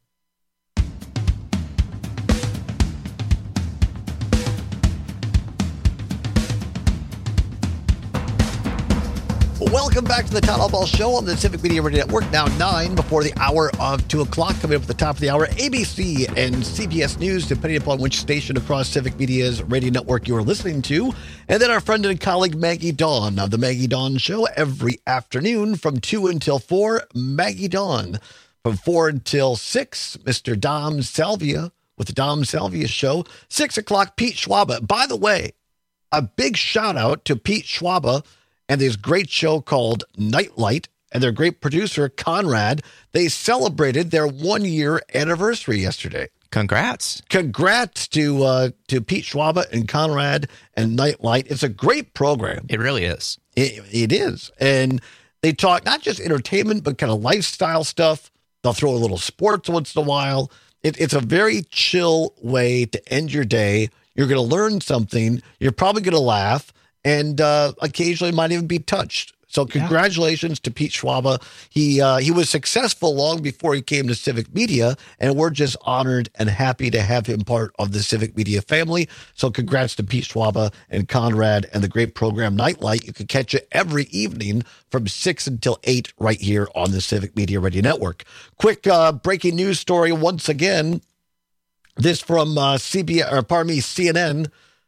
Welcome back to the Todd Albaugh Show on the Civic Media Radio Network. Now nine before the hour of two o'clock. Coming up at the top of the hour, A B C and C B S News, depending upon which station across Civic Media's radio network you are listening to. And then our friend and colleague Maggie Dawn of the Maggie Dawn Show every afternoon from two until four. Maggie Dawn. From four until six, Mister Dom Salvia with the Dom Salvia Show. Six o'clock, Pete Schwaba. By the way, a big shout out to Pete Schwaba and this great show called Nightlight and their great producer, Conrad. They celebrated their one-year anniversary yesterday. Congrats. Congrats to uh, to Pete Schwaba and Conrad and Nightlight. It's a great program. It really is. It, it is. And they talk not just entertainment, but kind of lifestyle stuff. They'll throw a little sports once in a while. It, it's a very chill way to end your day. You're going to learn something. You're probably going to laugh. And uh, occasionally might even be touched. So congratulations yeah. to Pete Schwaba. He uh, he was successful long before he came to Civic Media, and we're just honored and happy to have him part of the Civic Media family. So congrats to Pete Schwaba and Conrad and the great program Nightlight. You can catch it every evening from six until eight right here on the Civic Media Radio Network. Quick uh, breaking news story once again. This from uh, C B S, or pardon me, C N N.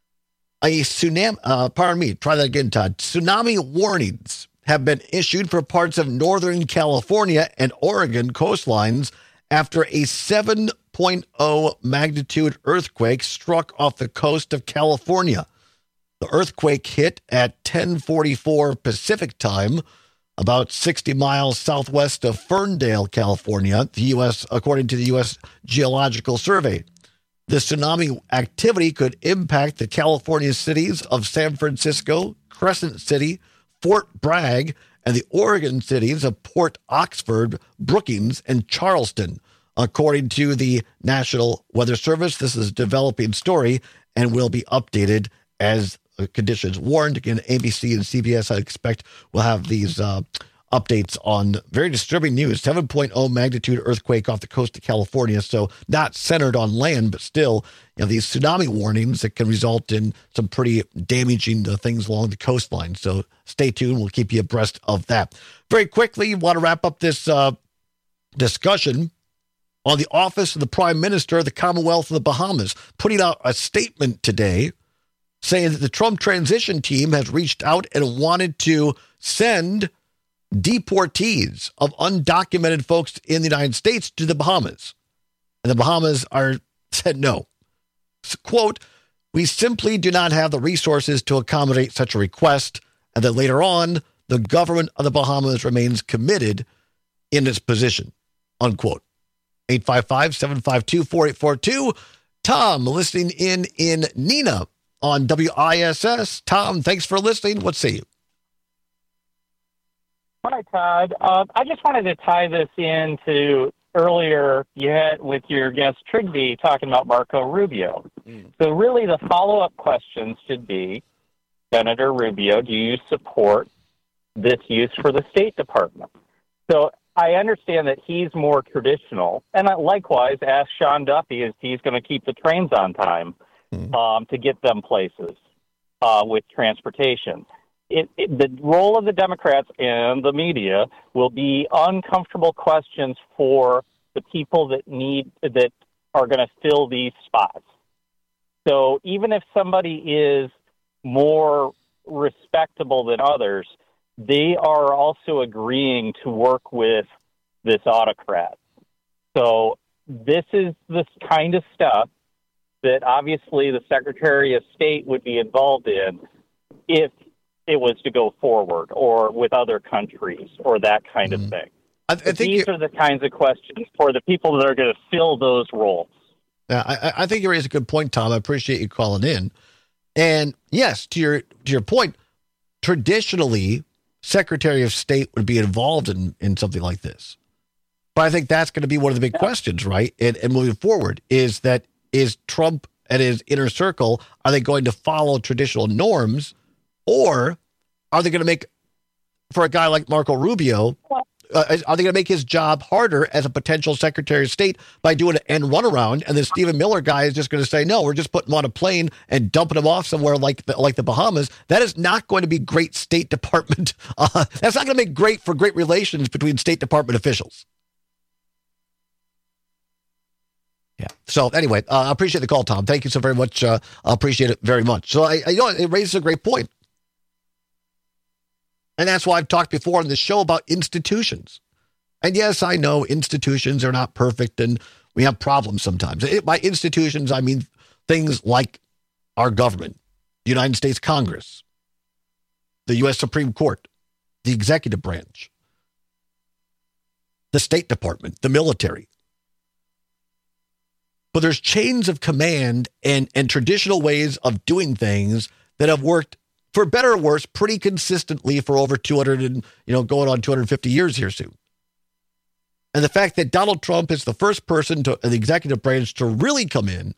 A tsunami, uh, pardon me, try that again, Todd. Tsunami warnings have been issued for parts of Northern California and Oregon coastlines after a seven point oh magnitude earthquake struck off the coast of California. The earthquake hit at ten forty-four Pacific time, about sixty miles southwest of Ferndale, California, the U S, according to the U S Geological Survey. The tsunami activity could impact the California cities of San Francisco, Crescent City, Fort Bragg, and the Oregon cities of Port Oxford, Brookings, and Charleston. According to the National Weather Service, this is a developing story and will be updated as conditions warned. Again, A B C and C B S, I expect, will have these uh, updates on very disturbing news. seven point oh magnitude earthquake off the coast of California. So not centered on land, but still, you know, these tsunami warnings that can result in some pretty damaging uh, things along the coastline. So stay tuned. We'll keep you abreast of that. Very quickly, want to wrap up this uh, discussion on the Office of the Prime Minister of the Commonwealth of the Bahamas, putting out a statement today saying that the Trump transition team has reached out and wanted to send deportees of undocumented folks in the United States to the Bahamas. And the Bahamas are said no. So, quote, we simply do not have the resources to accommodate such a request. And then later on, the government of the Bahamas remains committed in its position, unquote. eight five five, seven five two, four eight four two. Tom, listening in in Neenah on W I S S. Tom, thanks for listening. What say you? Hi, Todd. Uh, I just wanted to tie this into earlier you had with your guest Trigby talking about Marco Rubio. Mm. So really the follow-up questions should be, Senator Rubio, do you support this use for the State Department? So I understand that he's more traditional, and likewise, ask Sean Duffy if he's going to keep the trains on time mm. um, to get them places uh, with transportation. It, it, the role of the Democrats and the media will be uncomfortable questions for the people that need that are going to fill these spots. So even if somebody is more respectable than others, they are also agreeing to work with this autocrat. So this is the kind of stuff that obviously the Secretary of State would be involved in if it was to go forward, or with other countries, or that kind mm. of thing. I, I think these are the kinds of questions for the people that are going to fill those roles. Yeah, I, I think you raise a good point, Tom. I appreciate you calling in. And yes, to your to your point, traditionally, Secretary of State would be involved in, in something like this. But I think that's going to be one of the big yeah. questions, right? And, and moving forward, is that is Trump and his inner circle, are they going to follow traditional norms? Or are they going to make, for a guy like Marco Rubio, uh, are they going to make his job harder as a potential Secretary of State by doing an end run around? And the Stephen Miller guy is just going to say, no, we're just putting him on a plane and dumping him off somewhere like the, like the Bahamas. That is not going to be great State Department. Uh, that's not going to make great for great relations between State Department officials. Yeah. So anyway, uh, I appreciate the call, Tom. Thank you so very much. Uh, I appreciate it very much. So I, I, you know, it raises a great point. And that's why I've talked before on the show about institutions. And yes, I know institutions are not perfect and we have problems sometimes. It, by institutions, I mean things like our government, the United States Congress, the U S Supreme Court, the executive branch, the State Department, the military. But there's chains of command and, and traditional ways of doing things that have worked, for better or worse, pretty consistently for over two hundred and, you know, going on two hundred fifty years here soon. And the fact that Donald Trump is the first person to the executive branch to really come in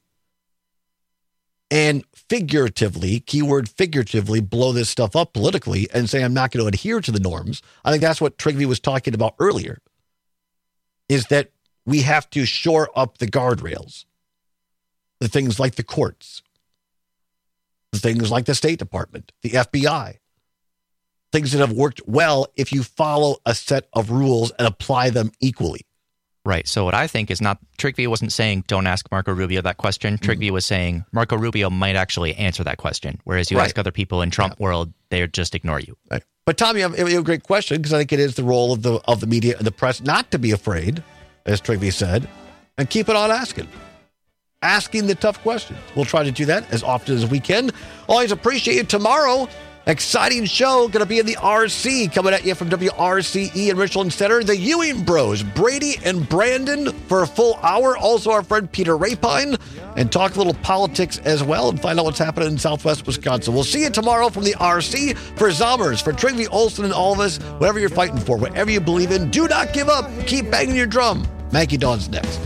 and figuratively, keyword figuratively, blow this stuff up politically and say, I'm not going to adhere to the norms. I think that's what Trigby was talking about earlier, is that we have to shore up the guardrails, the things like the courts, things like the State Department, the F B I, things that have worked well if you follow a set of rules and apply them equally. Right. So what I think is not, Trigby wasn't saying don't ask Marco Rubio that question. Trigby mm-hmm. was saying Marco Rubio might actually answer that question, whereas you right. ask other people in Trump yeah. world, they just ignore you. Right. But Tom, you have, you have a great question, because I think it is the role of the of the media and the press not to be afraid, as Trigby said, and keep it on asking. Asking the tough questions. We'll try to do that as often as we can. Always appreciate you. Tomorrow, exciting show going to be in the R C, coming at you from W R C E in Richland Center. The Ewing Bros, Brady and Brandon, for a full hour. Also our friend Peter Rapine, and talk a little politics as well and find out what's happening in Southwest Wisconsin. We'll see you tomorrow from the R C. For Zommers, for Trigby Olson and all of us, whatever you're fighting for, whatever you believe in, do not give up. Keep banging your drum. Maggie Dawn's next.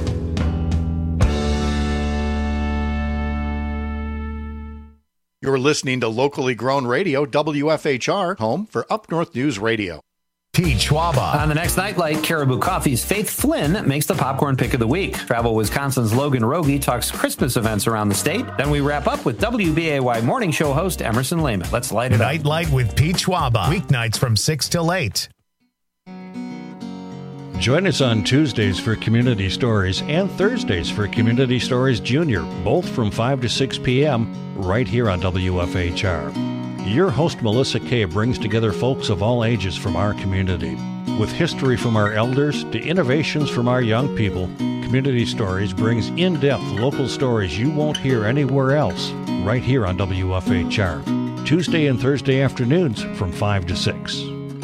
You're listening to locally grown radio, W F H R, home for Up North News Radio. Pete Schwaba. On the next Nightlight, Caribou Coffee's Faith Flynn makes the popcorn pick of the week. Travel Wisconsin's Logan Rogie talks Christmas events around the state. Then we wrap up with W B A Y morning show host Emerson Lehman. Let's light it up. Nightlight with Pete Schwaba. Weeknights from six till eight. Join us on Tuesdays for Community Stories and Thursdays for Community Stories Junior, both from five to six p.m. right here on W F H R. Your host, Melissa Kay, brings together folks of all ages from our community. With history from our elders to innovations from our young people, Community Stories brings in-depth local stories you won't hear anywhere else, right here on W F H R. Tuesday and Thursday afternoons from five to six.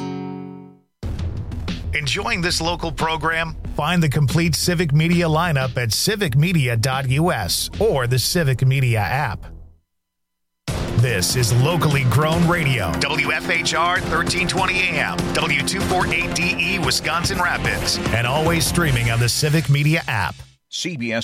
Enjoying this local program? Find the complete Civic Media lineup at civic media dot U S or the Civic Media app. This is locally grown radio. W F H R thirteen twenty A M, W two forty-eight D E, Wisconsin Rapids, and always streaming on the Civic Media app. C B S